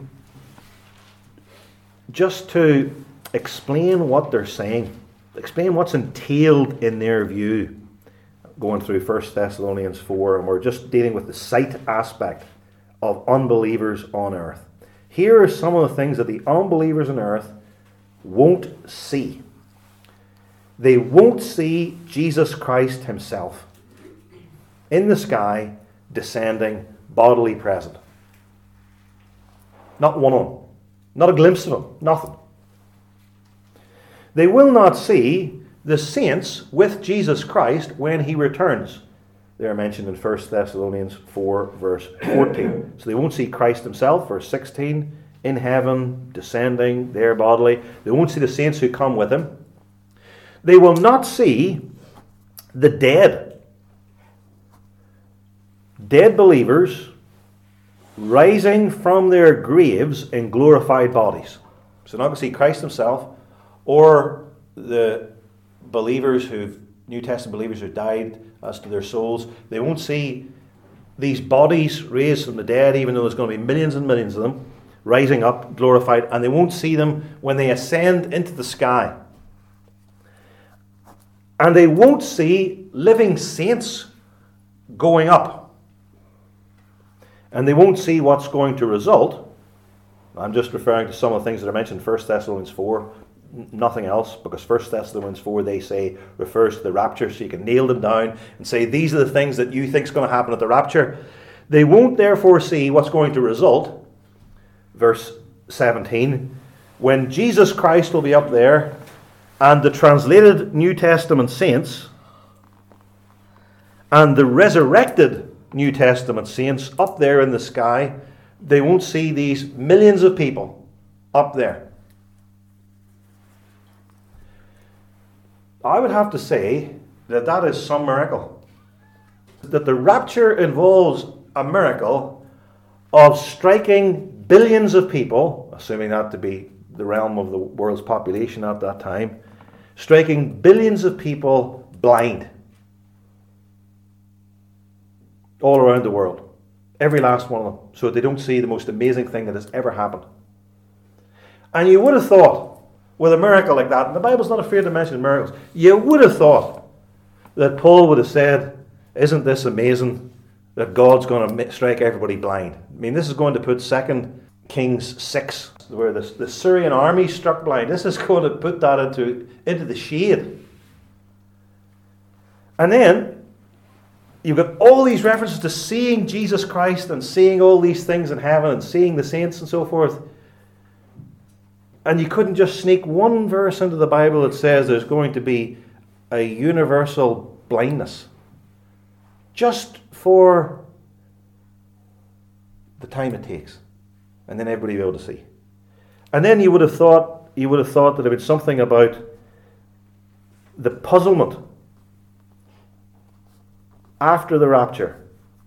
just to explain what they're saying, explain what's entailed in their view, going through First Thessalonians four, and we're just dealing with the sight aspect of unbelievers on earth. Here are some of the things that the unbelievers on earth won't see. They won't see Jesus Christ himself in the sky, descending, bodily present. Not one of them. Not a glimpse of him. Nothing. They will not see the saints with Jesus Christ when he returns. They are mentioned in First Thessalonians four, verse fourteen. So they won't see Christ himself, verse sixteen, in heaven, descending there bodily. They won't see the saints who come with him. They will not see the dead. Dead believers rising from their graves in glorified bodies. So they're not going to see Christ himself or the believers who've, New Testament believers who died as to their souls. They won't see these bodies raised from the dead, even though there's going to be millions and millions of them rising up, glorified, and they won't see them when they ascend into the sky. And they won't see living saints going up. And they won't see what's going to result. I'm just referring to some of the things that are mentioned in First Thessalonians four. Nothing else, because First Thessalonians four, they say, refers to the rapture, so you can nail them down and say, these are the things that you think is going to happen at the rapture. They won't therefore see what's going to result, verse seventeen, when Jesus Christ will be up there, and the translated New Testament saints and the resurrected New Testament saints up there in the sky, they won't see these millions of people up there. I would have to say that that is some miracle. That the rapture involves a miracle of striking billions of people, assuming that to be the realm of the world's population at that time, striking billions of people blind all around the world. Every last one of them. So they don't see the most amazing thing that has ever happened. And you would have thought, with a miracle like that, and the Bible's not afraid to mention miracles, you would have thought that Paul would have said, isn't this amazing that God's going to strike everybody blind? I mean, this is going to put Second Kings six, where the, the Syrian army struck blind. This is going to put that into, into the shade. And then you've got all these references to seeing Jesus Christ and seeing all these things in heaven and seeing the saints and so forth. And you couldn't just sneak one verse into the Bible that says there's going to be a universal blindness just for the time it takes. And then everybody will be able to see. And then you would have thought you would have thought that there was something about the puzzlement after the rapture.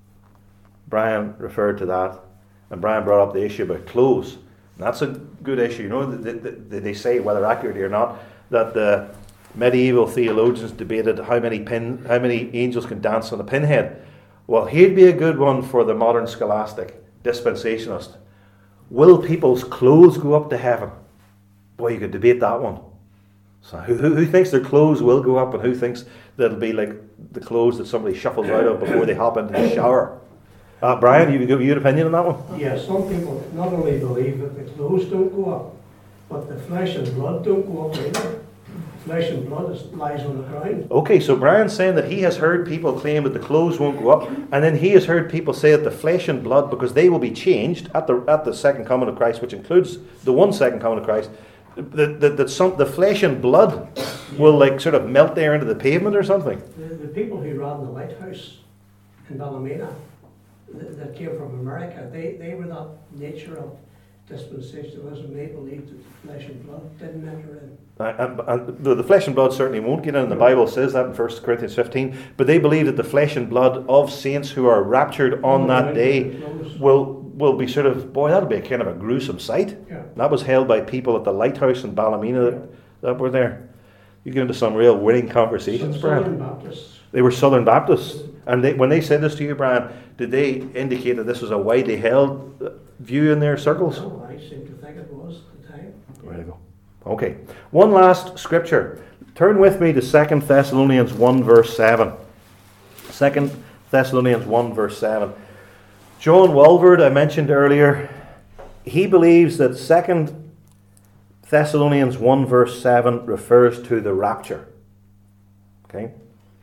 Brian referred to that, and Brian brought up the issue about clothes. And that's a good issue. You know, they, they, they say, whether accurately or not, that the medieval theologians debated how many pin, how many angels can dance on a pinhead. Well, here'd be a good one for the modern scholastic dispensationalist. Will people's clothes go up to heaven? Boy, you could debate that one. So who, who, who thinks their clothes will go up, and who thinks that it'll be like the clothes that somebody shuffles out of before they hop into the shower? Uh, Brian, you give you an opinion on that one? Yeah, some people not only believe that the clothes don't go up, but the flesh and blood don't go up either. Flesh and blood is, lies on the ground. Okay, so Brian's saying that he has heard people claim that the clothes won't go up, and then he has heard people say that the flesh and blood, because they will be changed at the at the second coming of Christ, which includes the one second coming of Christ, that, that, that some the flesh and blood will like sort of melt there into the pavement or something. The, the people who ran the lighthouse in Ballymena, that, that came from America, they, they were that nature of dispensationalism. They believed that the flesh and blood didn't enter in. Uh, and the, the flesh and blood certainly won't get in. The Bible says that in First Corinthians fifteen. But they believe that the flesh and blood of saints who are raptured on that day will will be sort of, boy, that'll be a kind of a gruesome sight. Yeah. That was held by people at the lighthouse in Ballymena that, that were there. You get into some real winning conversations, Brian. Southern Baptists. They were Southern Baptists. And they, when they said this to you, Brian, did they indicate that this was a widely held view in their circles? Oh, I seem to think it was at the time. There you go. Okay. One last scripture. Turn with me to Second Thessalonians one verse seven. Second Thessalonians one verse seven. John Walvoord, I mentioned earlier, he believes that Second Thessalonians one verse seven refers to the rapture. Okay?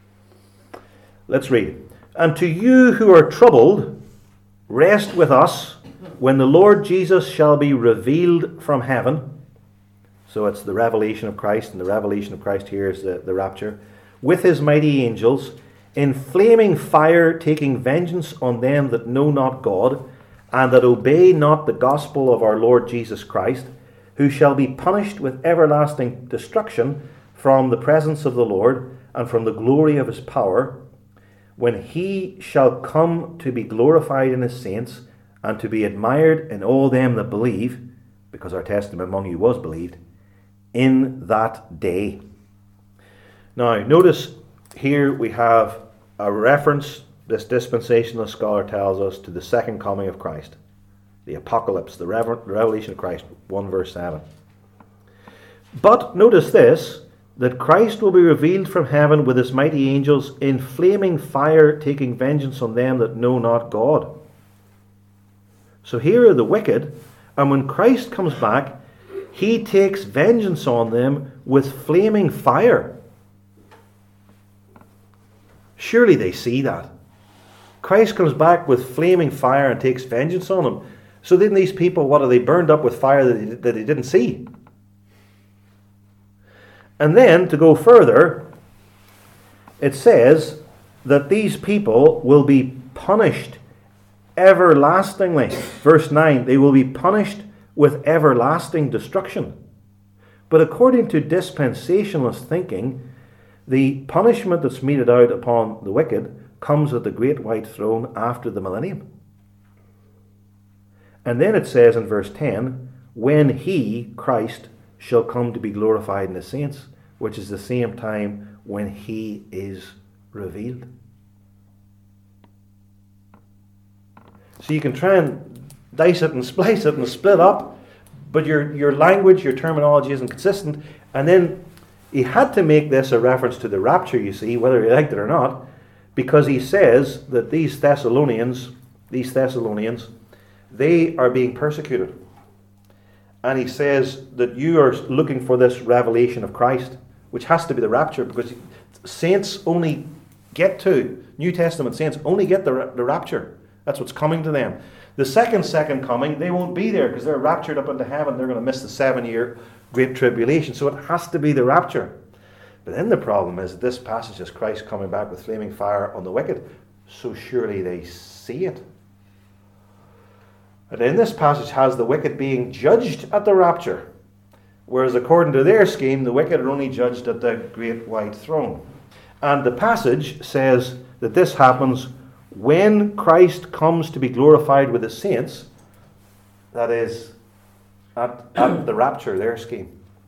Let's read. And to you who are troubled, rest with us when the Lord Jesus shall be revealed from heaven. So it's the revelation of Christ, and the revelation of Christ here is the, the rapture. With his mighty angels, in flaming fire, taking vengeance on them that know not God, and that obey not the gospel of our Lord Jesus Christ, who shall be punished with everlasting destruction from the presence of the Lord, and from the glory of his power, when he shall come to be glorified in his saints, and to be admired in all them that believe, because our testimony among you was believed, in that day. Now, notice here we have a reference, this dispensational scholar tells us, to the second coming of Christ. The apocalypse, the revelation of Christ, one verse seven. But notice this, that Christ will be revealed from heaven with his mighty angels in flaming fire, taking vengeance on them that know not God. So here are the wicked, and when Christ comes back, he takes vengeance on them with flaming fire. Surely they see that. Christ comes back with flaming fire and takes vengeance on them. So then these people, what are they? Burned up with fire that they, that they didn't see. And then, to go further, it says that these people will be punished everlastingly. Verse nine, they will be punished with everlasting destruction. But according to dispensationalist thinking, the punishment that's meted out upon the wicked comes at the great white throne after the millennium. And then it says in verse ten, when he, Christ, shall come to be glorified in the saints, which is the same time when he is revealed. So you can try and dice it and splice it and split up, but your, your language, your terminology isn't consistent. And then he had to make this a reference to the rapture, you see, whether he liked it or not, because he says that these Thessalonians, these Thessalonians, they are being persecuted. And he says that you are looking for this revelation of Christ, which has to be the rapture, because saints only get to, New Testament saints only get the, the rapture. That's what's coming to them. The second second coming, they won't be there because they're raptured up into heaven. They're going to miss the seven-year Great Tribulation. So it has to be the rapture. But then the problem is that this passage is Christ coming back with flaming fire on the wicked. So surely they see it. And in this passage has the wicked being judged at the rapture. Whereas according to their scheme, the wicked are only judged at the great white throne. And the passage says that this happens when Christ comes to be glorified with the saints, that is, at, at the rapture, their scheme.